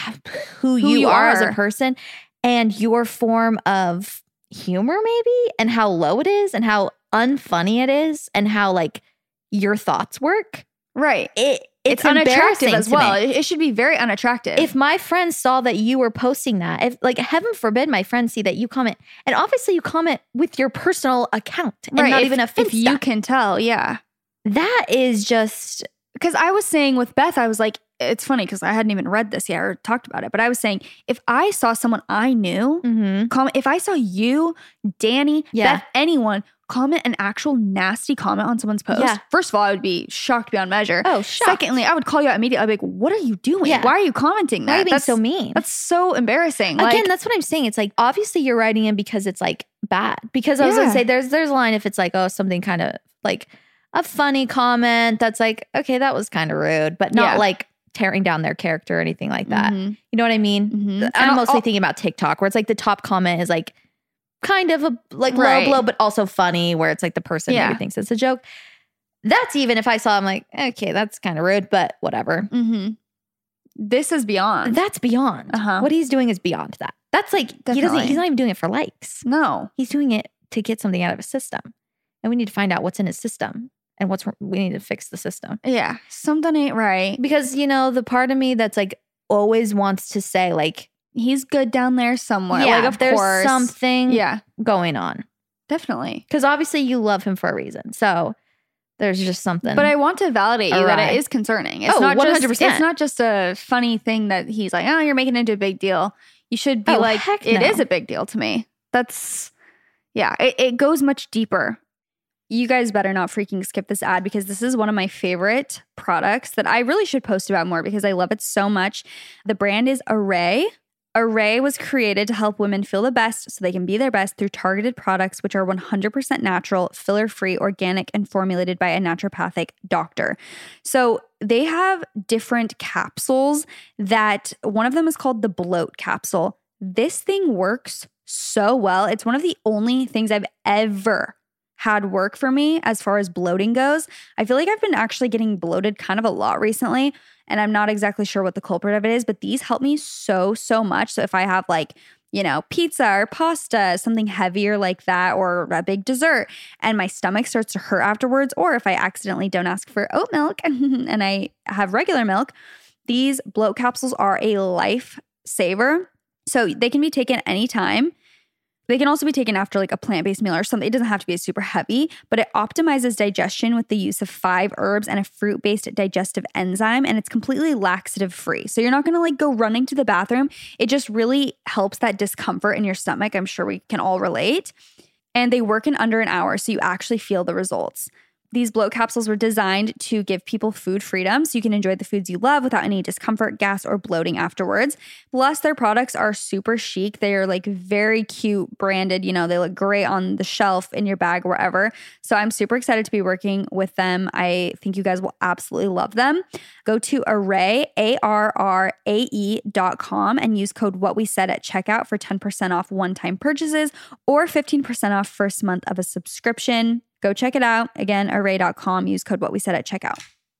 who, Who you, you are as a are. person and your form of humor maybe and how low it is and how unfunny it is and how like your thoughts work. Right. It It's, it's, unattractive embarrassing as to well. me. It, it should be very unattractive. If my friends saw that you were posting that, if like heaven forbid my friends see that you comment, and obviously you comment with your personal account and right, not if, even a if you Finsta. can tell, yeah. That is just Because I was saying with Beth, I was like, it's funny because I hadn't even read this yet or talked about it, but I was saying if I saw someone I knew mhm. comment, if I saw you, Danny, Yeah. Beth, anyone comment an actual nasty comment on someone's post, Yeah. first of all, I would be shocked beyond measure. Oh, shocked. Secondly, I would call you out immediately. I'd be like, what are you doing? Yeah. Why are you commenting that? why are you being that's, so mean? That's so embarrassing. Again, Like, that's what I'm saying. It's like obviously you're writing in because it's like bad. Because I was gonna Yeah. say there's there's a line if it's like, oh, something kind of like a funny comment that's like, okay, that was kind of rude, but not Yeah. like tearing down their character or anything like that. Mhm. You know what I mean? Mhm. And I'm I'll- mostly I'll- thinking about TikTok where it's like the top comment is like kind of a like Right. low blow, but also funny where it's like the person Yeah. maybe thinks it's a joke. That's even if I saw, I'm like, okay, that's kind of rude, but whatever. Mhm. This is beyond. That's beyond. Uh-huh. What he's doing is beyond that. That's like he doesn't. Definitely. He's not even doing it for likes. no. He's doing it to get something out of his system, and we need to find out what's in his system and what's we need to fix the system Yeah. Something ain't right. because you know the part of me that's like always wants to say like, He's good down there somewhere. yeah, like, of there's course. something Yeah. going on Definitely. because obviously you love him for a reason. So there's just something. But I want to validate you that awry. it is concerning. It's Oh, not one just hundred percent. it's not just a funny thing that he's like, oh, you're making it into a big deal. You should be Oh, like, heck it no. is a big deal to me. That's yeah, it, it goes much deeper. You guys better not freaking skip this ad because this is one of my favorite products that I really should post about more because I love it so much. The brand is Array. Array was created to help women feel the best so they can be their best through targeted products which are one hundred percent natural, filler-free, organic, and formulated by a naturopathic doctor. So they have different capsules that one of them is called the bloat capsule. This thing works so well. It's one of the only things I've ever had work for me as far as bloating goes. I feel like I've been actually getting bloated kind of a lot recently, and I'm not exactly sure what the culprit of it is, but these help me so, so much. So if I have like, you know, pizza or pasta, something heavier like that, or a big dessert, and my stomach starts to hurt afterwards, or if I accidentally don't ask for oat milk and I have regular milk, these bloat capsules are a lifesaver. So they can be taken anytime. They can also be taken after like a plant-based meal or something. It doesn't have to be super heavy, but it optimizes digestion with the use of five herbs and a fruit-based digestive enzyme, and it's completely laxative-free. So you're not going to like go running to the bathroom. It just really helps that discomfort in your stomach. I'm sure we can all relate. And they work in under an hour, so you actually feel the results. These bloat capsules were designed to give people food freedom so you can enjoy the foods you love without any discomfort, gas, or bloating afterwards. Plus, their products are super chic. They are like very cute, branded. You know, they look great on the shelf, in your bag, wherever. So I'm super excited to be working with them. I think you guys will absolutely love them. Go to Arrae, A R R A E dot com and use code What We Said at checkout for ten percent off one-time purchases or fifteen percent off first month of a subscription. Go check it out. Again, arrae dot com. Use code What We Said at checkout.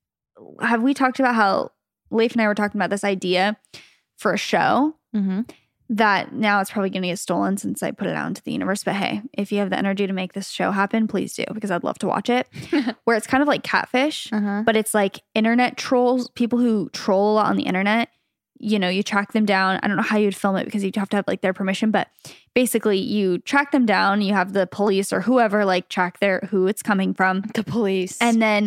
Have we talked about how Leif and I were talking about this idea for a show Mm-hmm. that now it's probably going to get stolen since I put it out into the universe. But hey, if you have the energy to make this show happen, please do, because I'd love to watch it. Where it's kind of like Catfish, Uh-huh. but it's like internet trolls, people who troll a lot on the internet. You know, you track them down. I don't know how you'd film it because you'd have to have like their permission, but basically you track them down. You have the police or whoever like track their who it's coming from. The police. And then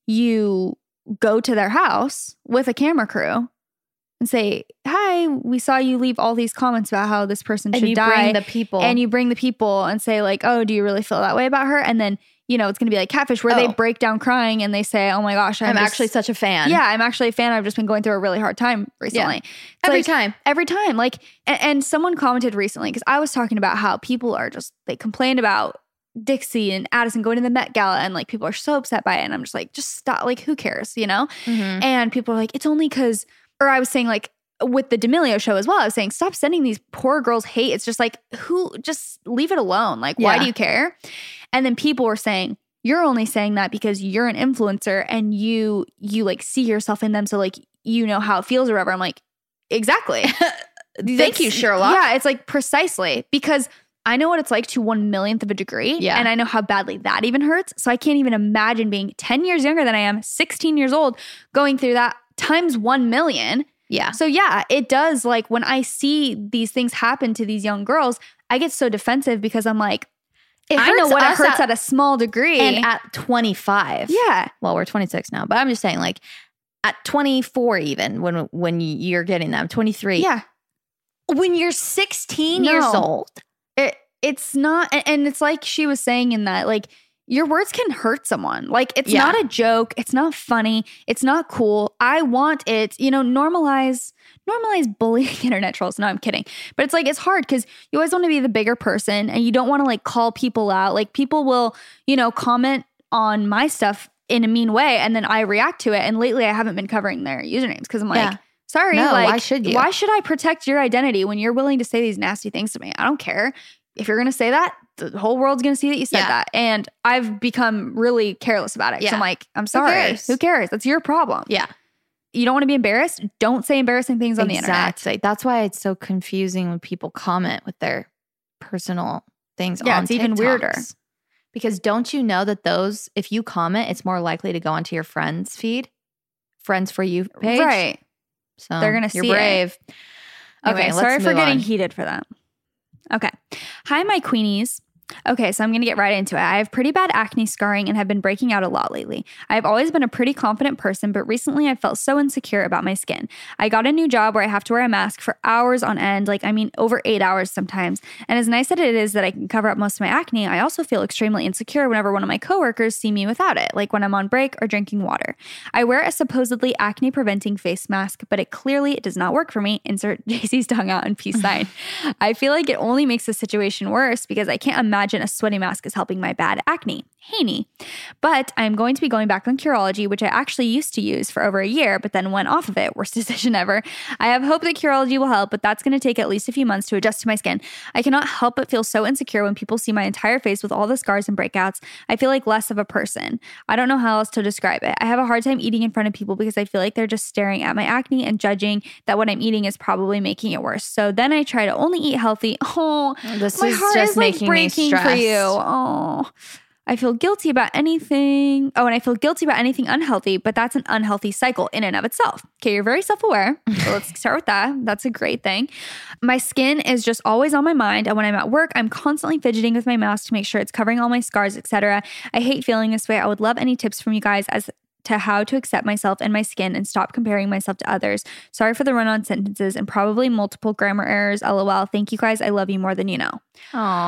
you go to their house with a camera crew and say, hi, we saw you leave all these comments about how this person and should you die. bring the people. And you bring the people and say like, oh, do you really feel that way about her? And then, you know, it's going to be like Catfish where they Oh. break down crying and they say, oh my gosh, I'm, I'm just- actually such a fan. yeah, I'm actually a fan. I've just been going through a really hard time recently. Yeah. It's Every like- time. Every time. Like, and, and someone commented recently, because I was talking about how people are just, they complained about Dixie and Addison going to the Met Gala and like people are so upset by it. And I'm just like, just stop. Like, who cares, you know? Mhm. And people are like, it's only because, or I was saying like, with the D'Amelio show as well, I was saying, stop sending these poor girls hate. It's just like, who, just leave it alone. Like, why Yeah. do you care? And then people were saying, you're only saying that because you're an influencer and you, you like see yourself in them. So like, you know how it feels or whatever. I'm like, exactly. Thank you, That's- Sherlock. Yeah, it's like precisely because I know what it's like to one millionth of a degree. Yeah. And I know how badly that even hurts. So I can't even imagine being ten years younger than I am, sixteen years old, going through that times one million. Yeah. So yeah, it does. Like when I see these things happen to these young girls, I get so defensive because I'm like, It I know hurts what it us hurts at- at, a small degree. And at twenty-five. yeah. Well, we're twenty-six now, but I'm just saying, like, at twenty-four, even when when you're getting them, twenty-three. Yeah. When you're sixteen No. years old. It it's not, and- and it's like she was saying in that, like, your words can hurt someone. Like, it's Yeah. not a joke. It's not funny. It's not cool. I want it, you know, normalize, normalize bullying internet trolls. No, I'm kidding. But it's like, it's hard because you always want to be the bigger person and you don't want to like call people out. Like people will, you know, comment on my stuff in a mean way and then I react to it. And lately I haven't been covering their usernames because I'm like, Yeah. sorry, No, like, why should you? Why should I protect your identity when you're willing to say these nasty things to me? I don't care. If you're going to say that, the whole world's going to see that you said Yeah. that. And I've become really careless about it. 'Cause Yeah. I'm like, I'm sorry. cares? Who cares? That's your problem. Yeah. You don't want to be embarrassed? Don't say embarrassing things on the internet. Exactly. That's why it's so confusing when people comment with their personal things Yeah, on it's even TikToks. weirder. Because don't you know that those, if you comment, it's more likely to go onto your friends' feed, friends for you page. Right. So They're gonna you're see it. brave. Anyway, Okay, sorry let's for move getting on. heated for that. Okay. Hi, my queenies. Okay, so I'm going to get right into it. I have pretty bad acne scarring and have been breaking out a lot lately. I've always been a pretty confident person, but recently I felt so insecure about my skin. I got a new job where I have to wear a mask for hours on end, like I mean over eight hours sometimes. And as nice as it is that I can cover up most of my acne, I also feel extremely insecure whenever one of my coworkers see me without it, like when I'm on break or drinking water. I wear a supposedly acne preventing face mask, but it clearly does not work for me. Insert J C's tongue out and peace sign. I feel like it only makes the situation worse because I can't imagine a sweaty mask is helping my bad acne. Haney. But I'm going to be going back on Curology, which I actually used to use for over a year, but then went off of it. Worst decision ever. I have hope that Curology will help, but that's going to take at least a few months to adjust to my skin. I cannot help but feel so insecure when people see my entire face with all the scars and breakouts. I feel like less of a person. I don't know how else to describe it. I have a hard time eating in front of people because I feel like they're just staring at my acne and judging that what I'm eating is probably making it worse. So then I try to only eat healthy. Oh, This my is heart just is like making me breaking for stressed. you. Oh, I feel guilty about anything. Oh, and I feel guilty about anything unhealthy, but that's an unhealthy cycle in and of itself. Okay, you're very self-aware. So let's start with that. That's a great thing. My skin is just always on my mind. And when I'm at work, I'm constantly fidgeting with my mask to make sure it's covering all my scars, et cetera. I hate feeling this way. I would love any tips from you guys as to how to accept myself and my skin and stop comparing myself to others. Sorry for the run-on sentences and probably multiple grammar errors. LOL. Thank you guys. I love you more than you know. Aw.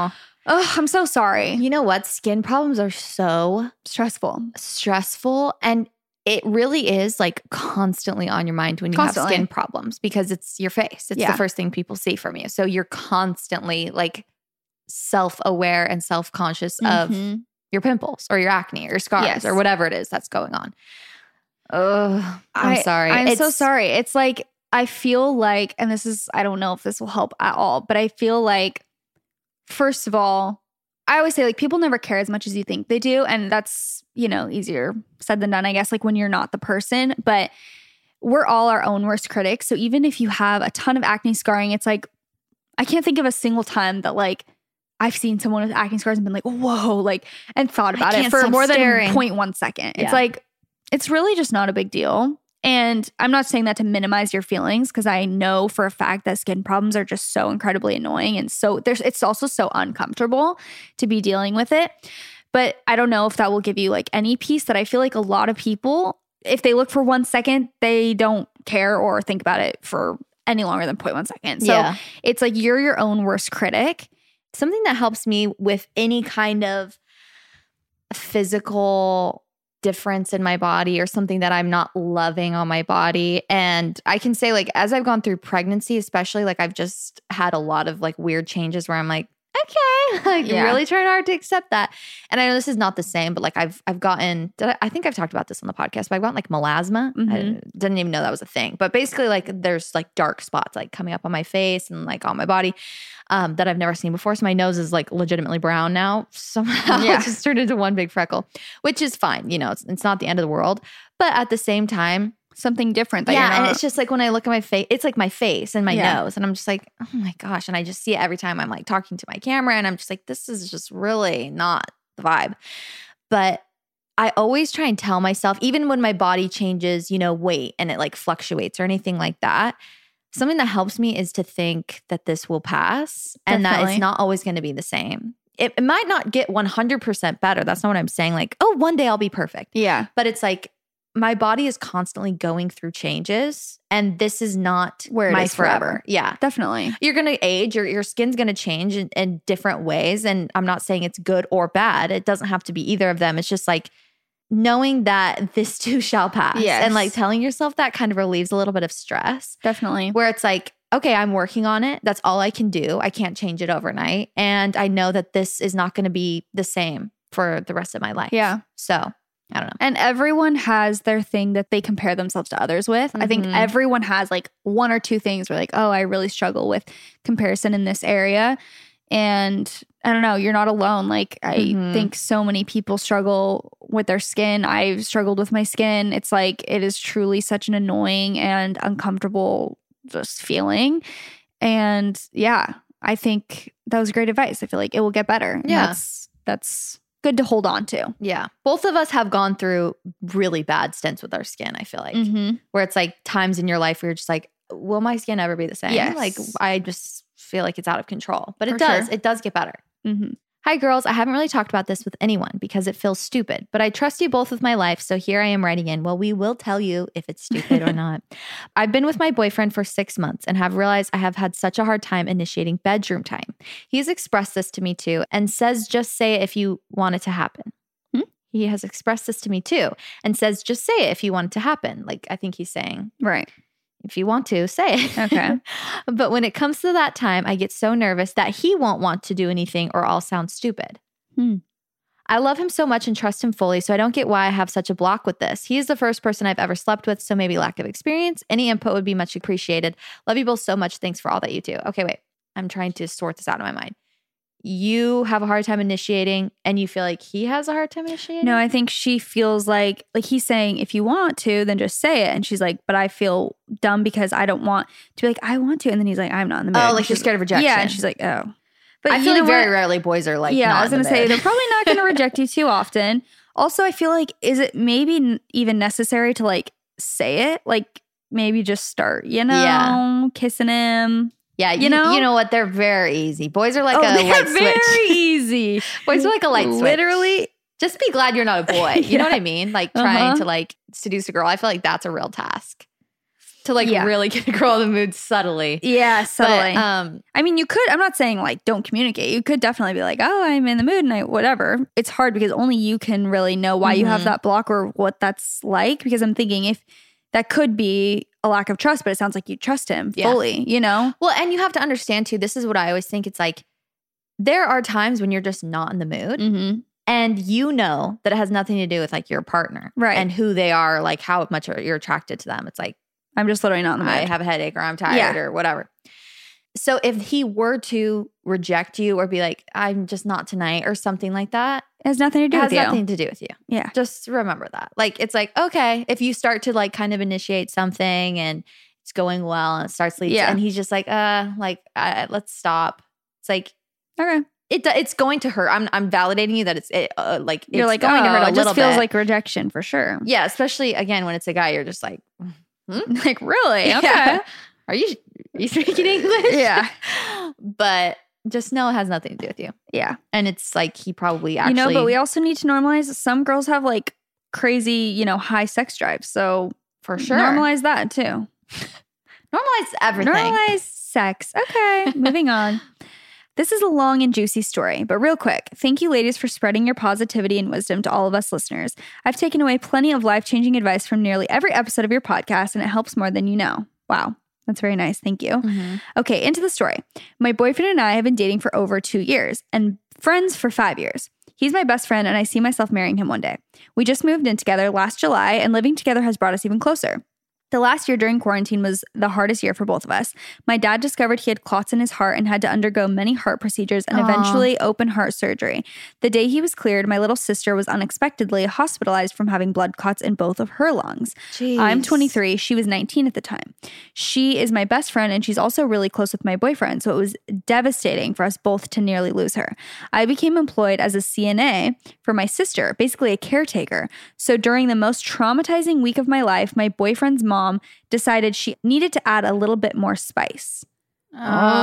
Oh, I'm so sorry. You know what? Skin problems are so Stressful. stressful, and it really is like constantly on your mind when you Constantly. have skin problems because it's your face. It's Yeah. the first thing people see from you. So you're constantly like self-aware and self-conscious of Mhm. your pimples or your acne or your scars Yes. or whatever it is that's going on. Oh, I'm I- sorry. I'm so It's- sorry. It's like, I feel like, and this is, I don't know if this will help at all, but I feel like, first of all, I always say like people never care as much as you think they do. And that's, you know, easier said than done, I guess, like when you're not the person. But we're all our own worst critics. So even if you have a ton of acne scarring, it's like, I can't think of a single time that like I've seen someone with acne scars and been like, whoa, like, and thought about it can't for stop more staring. than zero point one second. Yeah. It's like, it's really just not a big deal. And I'm not saying that to minimize your feelings because I know for a fact that skin problems are just so incredibly annoying. And so there's, it's also so uncomfortable to be dealing with it. But I don't know if that will give you like any peace that I feel like a lot of people, if they look for one second, they don't care or think about it for any longer than zero point one second. So Yeah. it's like you're your own worst critic. Something that helps me with any kind of physical difference in my body or something that I'm not loving on my body. And I can say like, as I've gone through pregnancy, especially like I've just had a lot of like weird changes where I'm like, okay, like Yeah. really trying hard to accept that. And I know this is not the same, but like I've I've gotten, did I, I think I've talked about this on the podcast, but I've gotten like melasma. I Mhm. didn't even know that was a thing. But basically like there's like dark spots like coming up on my face and like on my body um, that I've never seen before. So my nose is like legitimately brown now. Somehow Yeah. it just turned into one big freckle, which is fine. You know, it's, it's not the end of the world. But at the same time, Something different that yeah, you're not. and it's just like when I look at my face, it's like my face and my Yeah. nose, and I'm just like, oh my gosh, and I just see it every time I'm like talking to my camera, and I'm just like, this is just really not the vibe. But I always try and tell myself, even when my body changes, you know, weight and it like fluctuates or anything like that, something that helps me is to think that this will pass and that Definitely. it's not always going to be the same. It, it might not get one hundred percent better. That's not what I'm saying. Like, oh, one day I'll be perfect. yeah. But it's like my body is constantly going through changes, and this is not Where it my is forever. Yeah. Definitely. You're going to age, your, your skin's going to change in, in different ways. And I'm not saying it's good or bad. It doesn't have to be either of them. It's just like knowing that this too shall pass. Yes. And like telling yourself that kind of relieves a little bit of stress, Definitely. where it's like, okay, I'm working on it. That's all I can do. I can't change it overnight. And I know that this is not going to be the same for the rest of my life. Yeah. So I don't know. And everyone has their thing that they compare themselves to others with. I think Mhm. everyone has like one or two things where like, oh, I really struggle with comparison in this area. And I don't know, you're not alone. Like I Mhm. think so many people struggle with their skin. I've struggled with my skin. It's like it is truly such an annoying and uncomfortable just feeling. And yeah, I think that was great advice. I feel like it will get better. And Yeah. That's that's good to hold on to. Yeah. Both of us have gone through really bad stints with our skin, I feel like, Mm-hmm. where it's like times in your life where you're just like, will my skin ever be the same? Yes. Like, I just feel like it's out of control. But it For does. sure. It does get better. Mm-hmm. Hi, girls. I haven't really talked about this with anyone because it feels stupid, but I trust you both with my life. So here I am writing in. Well, we will tell you if it's stupid or not. I've been with my boyfriend for six months and have realized I have had such a hard time initiating bedroom time. He's expressed this to me too and says, just say it if you want it to happen. Hmm? He has expressed this to me too and says, just say it if you want it to happen. Like, I think he's saying, Right. if you want to, say it. Okay. But when it comes to that time, I get so nervous that he won't want to do anything or I'll sound stupid. Hmm. I love him so much and trust him fully, so I don't get why I have such a block with this. He is the first person I've ever slept with, so maybe lack of experience. Any input would be much appreciated. Love you both so much. Thanks for all that you do. Okay, wait. I'm trying to sort this out in my mind. You have a hard time initiating and you feel like he has a hard time initiating? No, I think she feels like like he's saying if you want to, then just say it. And she's like, but I feel dumb because I don't want to be like, I want to. And then he's like, I'm not in the mood. Oh, And like you're she's- scared of rejection. Yeah. And she's like, oh. But I you feel know like very what? rarely boys are like, yeah, not I was in gonna the say mood. they're probably not gonna reject you too often. Also, I feel like is it maybe n- even necessary to like say it? Like maybe just start, you know, Yeah. kissing him. Yeah, you, you know? you know what? They're very easy. Boys are like oh, a they're light very switch. easy. Boys are like a light switch. Literally. Just be glad you're not a boy. You know Yeah. what I mean? Like trying Uh-huh. to like seduce a girl. I feel like that's a real task. to like Yeah. really get a girl in the mood subtly. Yeah, subtly. But, um, I mean, you could, I'm not saying like don't communicate. You could definitely be like, oh, I'm in the mood and I, whatever. It's hard because only you can really know why you have Mhm. that block or what that's like. Because I'm thinking if that could be a lack of trust, but it sounds like you trust him Yeah. fully, you know? well, and you have to understand too, this is what I always think. It's like, there are times when you're just not in the mood. Mm-hmm. And you know that it has nothing to do with like your partner. Right. And who they are, like how much are, you're attracted to them. It's like, I'm just literally not in the mood. I have a headache or I'm tired Yeah. or whatever. So if he were to reject you or be like, I'm just not tonight or something like that, it has nothing to it do has with you. nothing to do with you. Yeah. Just remember that. Like, it's like, okay, if you start to like kind of initiate something and it's going well and it starts leading, Yeah. and he's just like, uh, like, uh, let's stop. It's like, Okay. it it's going to hurt. I'm I'm validating you that it's it, uh, like You're it's like, going oh, to hurt a it little just feels bit. like rejection for sure. Yeah, especially again when it's a guy, you're just like, Like, really? Okay. yeah. Are you are you speaking English? Yeah. But just know it has nothing to do with you. Yeah. And it's like he probably actually You know, but we also need to normalize some girls have like crazy, you know, high sex drives. So for sure normalize that too. normalize everything. Normalize sex. Okay. Moving on. This is a long and juicy story, but real quick, thank you ladies for spreading your positivity and wisdom to all of us listeners. I've taken away plenty of life-changing advice from nearly every episode of your podcast, and it helps more than you know. Wow. That's very nice. Thank you. Mm-hmm. Okay, into the story. My boyfriend and I have been dating for over two years and friends for five years. He's my best friend, and I see myself marrying him one day. We just moved in together last July, and living together has brought us even closer. The last year during quarantine was the hardest year for both of us. My dad discovered he had clots in his heart and had to undergo many heart procedures and Aww. eventually open heart surgery. The day he was cleared, my little sister was unexpectedly hospitalized from having blood clots in both of her lungs. Jeez. I'm twenty-three. She was nineteen at the time. She is my best friend and she's also really close with my boyfriend, so it was devastating for us both to nearly lose her. I became employed as a C N A for my sister, basically a caretaker. So during the most traumatizing week of my life, my boyfriend's mom decided she needed to add a little bit more spice. Oh,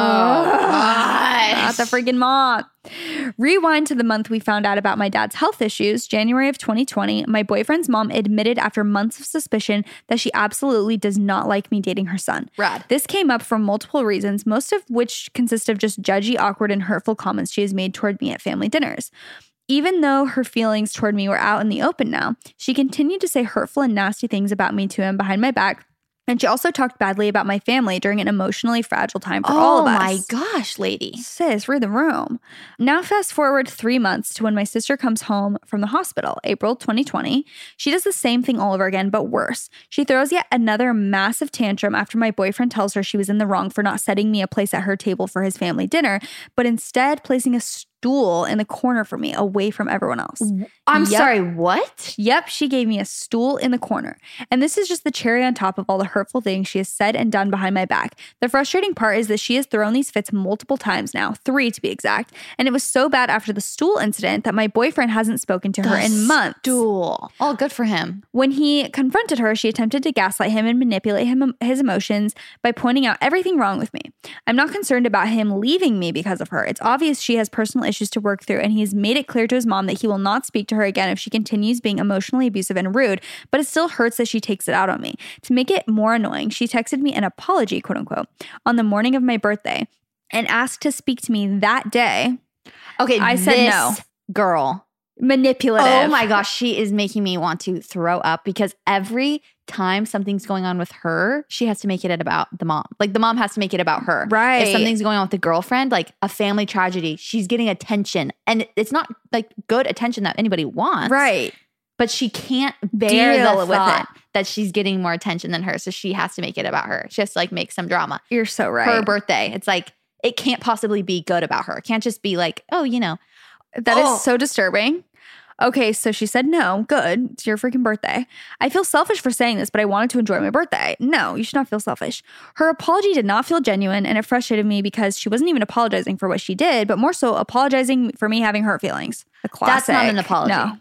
Not gosh. the freaking mom. Rewind to the month we found out about my dad's health issues, January of twenty twenty. My boyfriend's mom admitted after months of suspicion that she absolutely does not like me dating her son. Rad. This came up for multiple reasons, most of which consist of just judgy, awkward, and hurtful comments she has made toward me at family dinners. Even though her feelings toward me were out in the open now, she continued to say hurtful and nasty things about me to him behind my back. And she also talked badly about my family during an emotionally fragile time for all of us. Oh my gosh, lady. Sis, read the room. Now fast forward three months to when my sister comes home from the hospital, April twenty twenty. She does the same thing all over again, but worse. She throws yet another massive tantrum after my boyfriend tells her she was in the wrong for not setting me a place at her table for his family dinner, but instead placing a stool in the corner for me away from everyone else. I'm Yep. sorry, what? Yep, she gave me a stool in the corner. And this is just the cherry on top of all the hurtful things she has said and done behind my back. The frustrating part is that she has thrown these fits multiple times now, three to be exact. And it was so bad after the stool incident that my boyfriend hasn't spoken to her in months. Stool. Oh, good for him. When he confronted her, she attempted to gaslight him and manipulate him his emotions by pointing out everything wrong with me. I'm not concerned about him leaving me because of her. It's obvious she has personal issues to work through, and he's made it clear to his mom that he will not speak to her again if she continues being emotionally abusive and rude, but it still hurts that she takes it out on me. To make it more annoying, she texted me an apology, quote unquote, on the morning of my birthday and asked to speak to me that day. Okay, I said this no. girl. Manipulative. Oh my gosh, she is making me want to throw up because every time something's going on with her, she has to make it about the mom. Like the mom has to make it about her. Right. If something's going on with the girlfriend, like a family tragedy, she's getting attention. And it's not like good attention that anybody wants. Right. But she can't bear Deal the with thought it. that she's getting more attention than her. So she has to make it about her. She has to like make some drama. You're so right. Her birthday. It's like, it can't possibly be good about her. It can't just be like, oh, you know. That is Oh. so disturbing. Okay, so she said, no, good. It's your freaking birthday. I feel selfish for saying this, but I wanted to enjoy my birthday. No, you should not feel selfish. Her apology did not feel genuine, and it frustrated me because she wasn't even apologizing for what she did, but more so apologizing for me having hurt feelings. A classic. That's not an apology. No.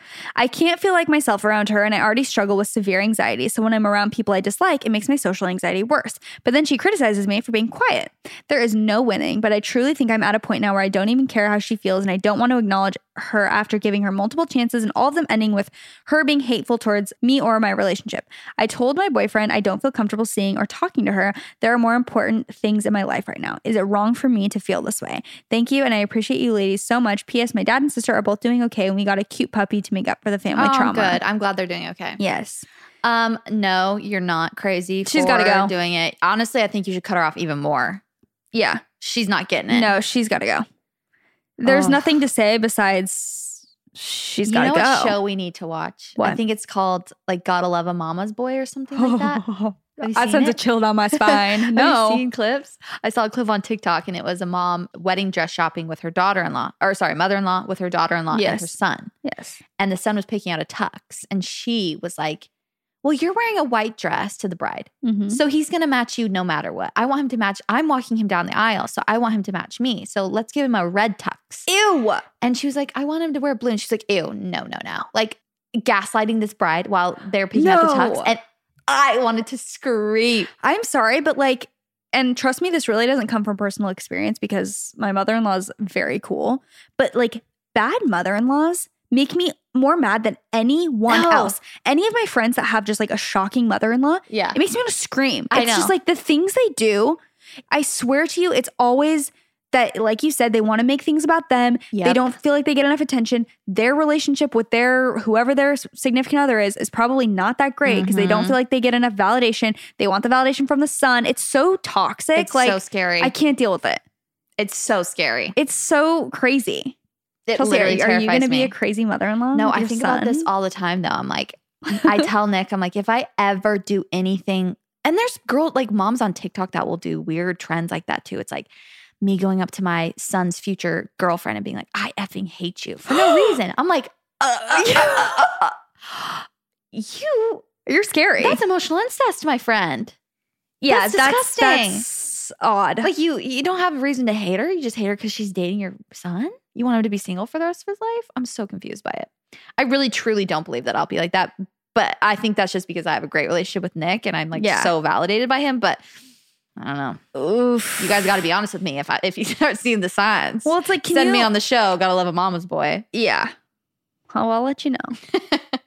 I can't feel like myself around her, and I already struggle with severe anxiety. So when I'm around people I dislike, it makes my social anxiety worse. But then she criticizes me for being quiet. There is no winning, but I truly think I'm at a point now where I don't even care how she feels, and I don't want to acknowledge her after giving her multiple chances and all of them ending with her being hateful towards me or my relationship. I told my boyfriend I don't feel comfortable seeing or talking to her. There are more important things in my life right now. Is it wrong for me to feel this way? Thank you, and I appreciate you ladies so much. P S. My dad and sister are both doing okay, and we got a cute puppy to make up for the family oh, trauma. Good. I'm glad they're doing okay. Yes. Um, no, you're not crazy. She's for gotta go. doing it. Honestly, I think you should cut her off even more. Yeah. She's not getting it. No, she's got to go. There's Oh. nothing to say besides she's got to You know go. what show we need to watch? What? I think it's called like Gotta Love a Mama's Boy or something like that. Have you That seen sends a it? chill down my spine. Have No. you seen clips? I saw a clip on TikTok and it was a mom wedding dress shopping with her daughter-in-law, or sorry, mother-in-law with her daughter-in-law and Yes. her son. Yes. And the son was picking out a tux and she was like, well, you're wearing a white dress to the bride. Mm-hmm. So he's going to match you no matter what. I want him to match. I'm walking him down the aisle. So I want him to match me. So let's give him a red tux. Ew. And she was like, I want him to wear blue. And she's like, ew, no, no, no. Like gaslighting this bride while they're picking out the No. tux. And I wanted to scream. I'm sorry, but like, and trust me, this really doesn't come from personal experience because my mother-in-law is very cool. But like, bad mother-in-laws make me more mad than anyone No. else. Any of my friends that have just like a shocking mother-in-law, Yeah. it makes me want to scream. I It's just know. like the things they do. I swear to you, it's always that, like you said, they want to make things about them. They Yep. don't feel like they get enough attention. Their relationship with their whoever their significant other is is probably not that great because they don't Mhm. feel like they get enough validation. They want the validation from the son. It's so toxic. It's like so scary. I can't deal with it. It's so scary. It's so crazy. It Chelsea, literally are, are you terrifies going to be me. a crazy mother-in-law? No, with I your think about this son? all the time though. I'm like, I tell Nick, I'm like, if I ever do anything, and there's girl like moms on TikTok that will do weird trends like that too. It's like me going up to my son's future girlfriend and being like, I effing hate you for no reason. I'm like, uh, uh, uh, uh, uh, uh. you, You're scary. that's emotional incest, my friend. yeah, that's that's disgusting. that's odd. Like you, you don't have a reason to hate her. You just hate her because she's dating your son. You want him to be single for the rest of his life? I'm so confused by it. I really, truly don't believe that I'll be like that. But I think that's just because I have a great relationship with Nick and I'm like Yeah. so validated by him. But I don't know. Oof. You guys got to be honest with me if I, if you start seeing the signs. Well, it's like, can send you, me on the show. Gotta love a mama's boy. Yeah. Oh, I'll let you know.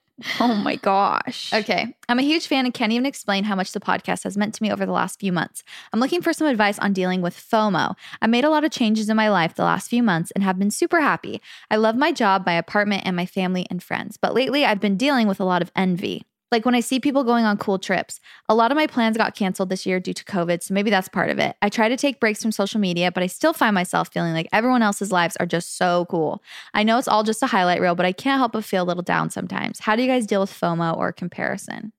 Oh my gosh. Okay. I'm a huge fan and can't even explain how much the podcast has meant to me over the last few months. I'm looking for some advice on dealing with FOMO. I made a lot of changes in my life the last few months and have been super happy. I love my job, my apartment, and my family and friends. But lately, I've been dealing with a lot of envy. Like when I see people going on cool trips. A lot of my plans got canceled this year due to COVID, so maybe that's part of it. I try to take breaks from social media, but I still find myself feeling like everyone else's lives are just so cool. I know it's all just a highlight reel, but I can't help but feel a little down sometimes. How do you guys deal with FOMO or comparison?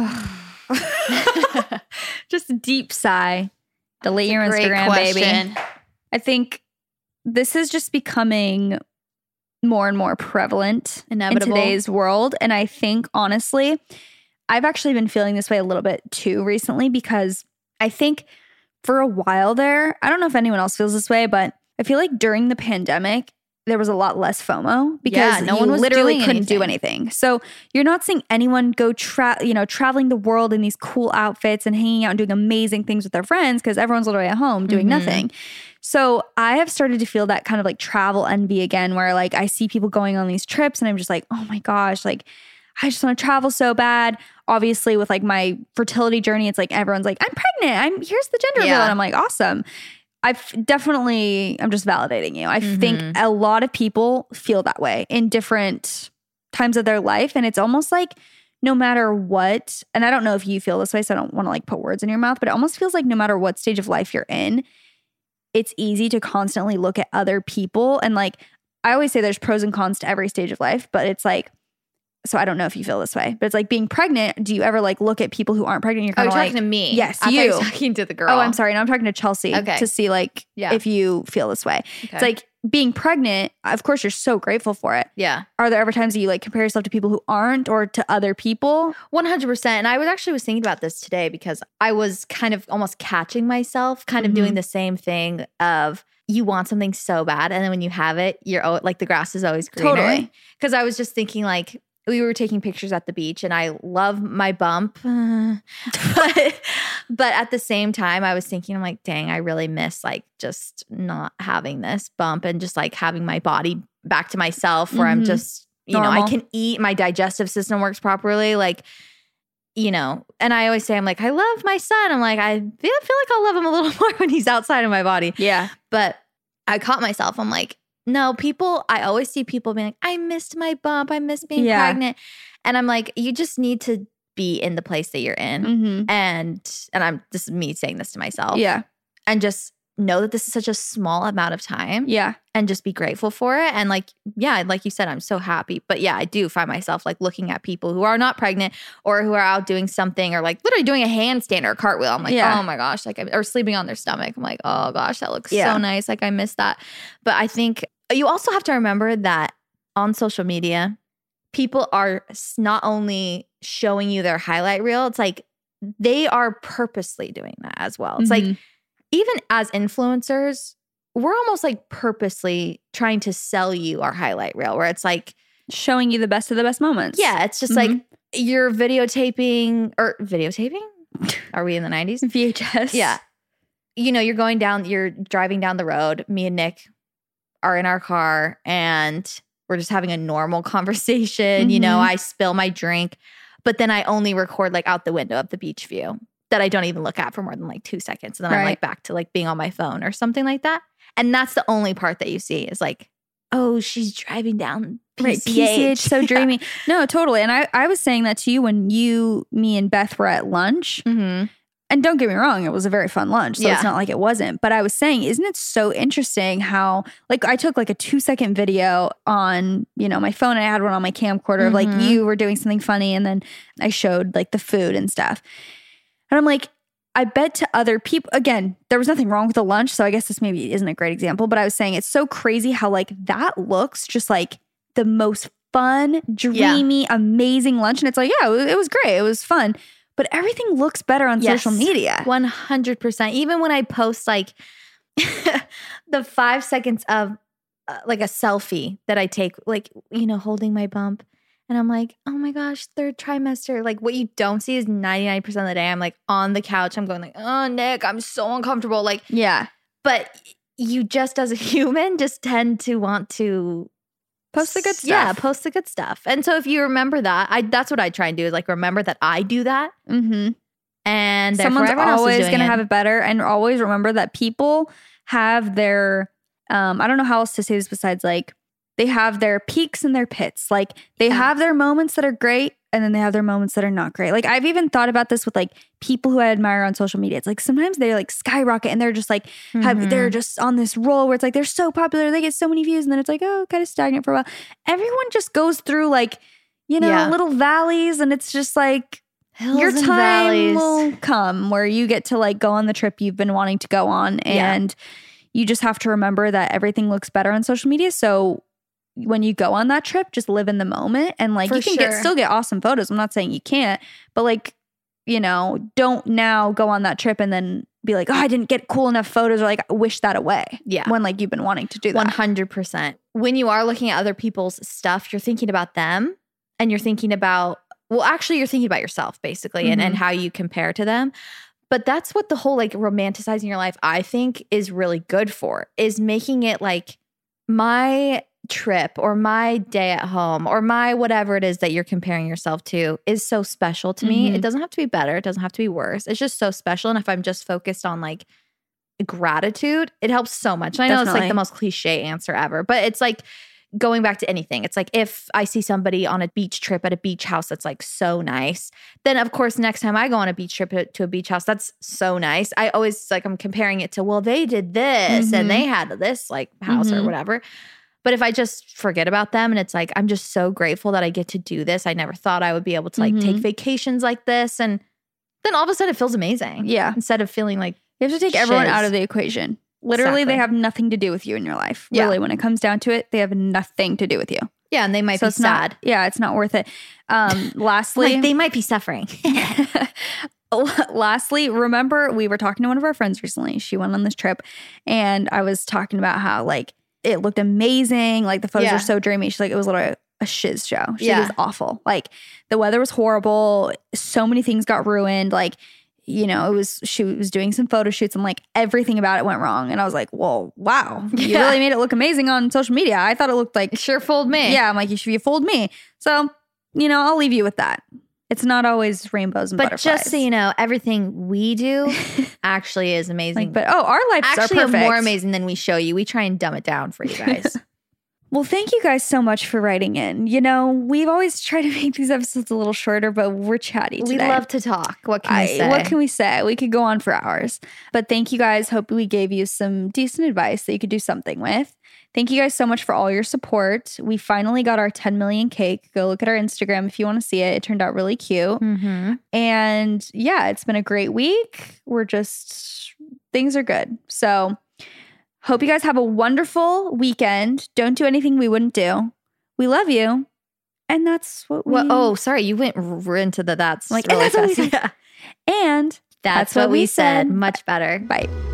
Just a deep sigh. Delete your Great Instagram, question. baby. I think this is just becoming more and more prevalent Inevitable. in today's world. And I think, honestly, I've actually been feeling this way a little bit too recently because I think for a while there, I don't know if anyone else feels this way, but I feel like during the pandemic, there was a lot less FOMO because Yeah, no you one was literally doing couldn't do anything. anything. So you're not seeing anyone go tra- you know, traveling the world in these cool outfits and hanging out and doing amazing things with their friends because everyone's literally at home doing Mhm. nothing. So I have started to feel that kind of like travel envy again, where like I see people going on these trips and I'm just like, oh my gosh, like I just want to travel so bad. Obviously, with like my fertility journey, it's like everyone's like, I'm pregnant. I'm here's the gender reveal. Yeah. And I'm like, awesome. I've definitely, I'm just validating you. I Mhm. think a lot of people feel that way in different times of their life. And it's almost like no matter what, and I don't know if you feel this way, so I don't want to like put words in your mouth, but it almost feels like no matter what stage of life you're in, it's easy to constantly look at other people. And like, I always say there's pros and cons to every stage of life, but it's like, so I don't know if you feel this way, but it's like being pregnant. Do you ever like look at people who aren't pregnant? You're Oh, kind you're of like, talking to me. Yes, I thought you. you were talking to the girl. oh, I'm sorry. No, I'm talking to Chelsea Okay. to see like Yeah. if you feel this way. Okay. It's like being pregnant. Of course, you're so grateful for it. Yeah. Are there ever times that you like compare yourself to people who aren't or to other people? one hundred percent. And I was actually was thinking about this today because I was kind of almost catching myself kind of Mhm. doing the same thing of you want something so bad. And then when you have it, you're al- like the grass is always greener. Totally. Because I was just thinking like we were taking pictures at the beach and I love my bump. but, but at the same time, I was thinking, I'm like, dang, I really miss like just not having this bump and just like having my body back to myself where I'm Mhm. just, you know, Normal. I can eat, my digestive system works properly. Like, you know, and I always say, I'm like, I love my son. I'm like, I feel, feel like I'll love him a little more when he's outside of my body. Yeah. But I caught myself. I'm like, no, people, I always see people being like, I missed my bump. I missed being Yeah. pregnant. And I'm like, you just need to be in the place that you're in. Mm-hmm. And, and I'm, this is me saying this to myself. Yeah. And just know that this is such a small amount of time. Yeah. And just be grateful for it. And like, yeah, like you said, I'm so happy. But yeah, I do find myself like looking at people who are not pregnant or who are out doing something or like literally doing a handstand or a cartwheel. I'm like, Yeah. oh my gosh, like, or sleeping on their stomach. I'm like, oh gosh, that looks Yeah. so nice. Like I miss that. But I think you also have to remember that on social media, people are s- not only showing you their highlight reel, it's like they are purposely doing that as well. It's like, Mhm. even as influencers, we're almost like purposely trying to sell you our highlight reel where it's like, Showing you the best of the best moments. yeah, it's just Mhm. like you're videotaping or videotaping. Are we in the nineties? V H S. Yeah. You know, you're going down, you're driving down the road. Me and Nick are in our car and we're just having a normal conversation. You know, Mhm. I spill my drink, but then I only record like out the window of the beach view that I don't even look at for more than like two seconds. And then I'm Right. like back to like being on my phone or something like that. And that's the only part that you see is like, oh, she's driving down P C H. Right, P C H, so Yeah. dreamy. No, totally. And I, I was saying that to you when you, me, and Beth were at lunch. Mhm. And don't get me wrong, it was a very fun lunch. So Yeah. it's not like it wasn't. But I was saying, isn't it so interesting how, like, I took like a two second video on, you know, my phone. And I had one on my camcorder of like Mhm. you were doing something funny. And then I showed like the food and stuff. And I'm like, I bet to other people, again, there was nothing wrong with the lunch. So I guess this maybe isn't a great example. But I was saying, it's so crazy how like that looks just like the most fun, dreamy, amazing lunch. And it's like, yeah, it was, it was great. It was fun. But everything looks better on Yes. social media. one hundred percent. Even when I post like the five seconds of uh, like a selfie that I take, like, you know, holding my bump. And I'm like, oh my gosh, third trimester. Like what you don't see is ninety-nine percent of the day. I'm like on the couch. I'm going like, oh, Nick, I'm so uncomfortable. Like, Yeah. but you just as a human just tend to want to Post the good stuff. Yeah, post the good stuff. And so if you remember that, I that's what I try and do is like remember that I do that. Mm-hmm. And therefore Someone's everyone else is always doing going to it. have it better. And always remember that people have their, um, I don't know how else to say this besides like, they have their peaks and their pits. Like they Yeah. have have their moments that are great and then they have their moments that are not great. Like I've even thought about this with like people who I admire on social media. It's like sometimes they like skyrocket and they're just like, have, Mhm. they're just on this roll where it's like they're so popular. They get so many views and then it's like, oh, kind of stagnant for a while. Everyone just goes through like, you know, Yeah. little valleys and it's just like, Hills your and time valleys. will come where you get to like go on the trip you've been wanting to go on. Yeah. And you just have to remember that everything looks better on social media. So when you go on that trip, just live in the moment and like For you can get sure. still get awesome photos. I'm not saying you can't, but like, you know, don't now go on that trip and then be like, oh, I didn't get cool enough photos or like wish that away. Yeah. When like you've been wanting to do that. one hundred percent. When you are looking at other people's stuff, you're thinking about them and you're thinking about, well, actually, you're thinking about yourself basically and, and how you compare to them. But that's what the whole like romanticizing your life, I think, is really good for, is making it like my trip or my day at home or my whatever it is that you're comparing yourself to is so special to me. Mhm. It doesn't have to be better. It doesn't have to be worse. It's just so special. And if I'm just focused on like gratitude, it helps so much. And I know it's like Definitely. the most cliche answer ever, but it's like going back to anything. It's like if I see somebody on a beach trip at a beach house that's like so nice, then of course next time I go on a beach trip to- to a beach house that's so nice, I always like I'm comparing it to, well, they did this Mhm. and they had this like house or Mhm. whatever. But if I just forget about them and it's like I'm just so grateful that I get to do this. I never thought I would be able to like take Mhm. vacations like this, and then all of a sudden it feels amazing. Yeah. Instead of feeling like You have to take everyone Shiz. out of the equation. Literally, Exactly. they have nothing to do with you in your life. Yeah. Really, when it comes down to it, they have nothing to do with you. yeah, and they might So be it's not- sad. yeah, it's not worth it. Um, lastly, Like they might be suffering. lastly, remember we were talking to one of our friends recently. She went on this trip, and I was talking about how like it looked amazing. Like the photos Yeah. were so dreamy. She's like, it was literally a shiz show. She Yeah. was awful. Like the weather was horrible. So many things got ruined. Like you know, it was, she was doing some photo shoots and like everything about it went wrong. And I was like, well, wow, you Yeah. really made it look amazing on social media. I thought it looked like, It sure fooled me. yeah, I'm like, you should, you fooled me. So, you know, I'll leave you with that. It's not always rainbows and But butterflies. just so you know, everything we do actually is amazing. like, but oh, our lives actually are perfect. more amazing than we show you. We try and dumb it down for you guys. Well, thank you guys so much for writing in. You know, we've always tried to make these episodes a little shorter, but we're chatty today. We love to talk. What can I, we say? What can we say? We could go on for hours. But thank you guys. Hope we gave you some decent advice that you could do something with. Thank you guys so much for all your support. We finally got our ten million cake. Go look at our Instagram if you want to see it. It turned out really cute. Mm-hmm. And yeah, it's been a great week. We're just, things are good. So hope you guys have a wonderful weekend. Don't do anything we wouldn't do. We love you. And that's what we... Well, oh, sorry. You went r- into the that's Like, really and that's what we fast. said. And That's, what, we said. Much better. bye.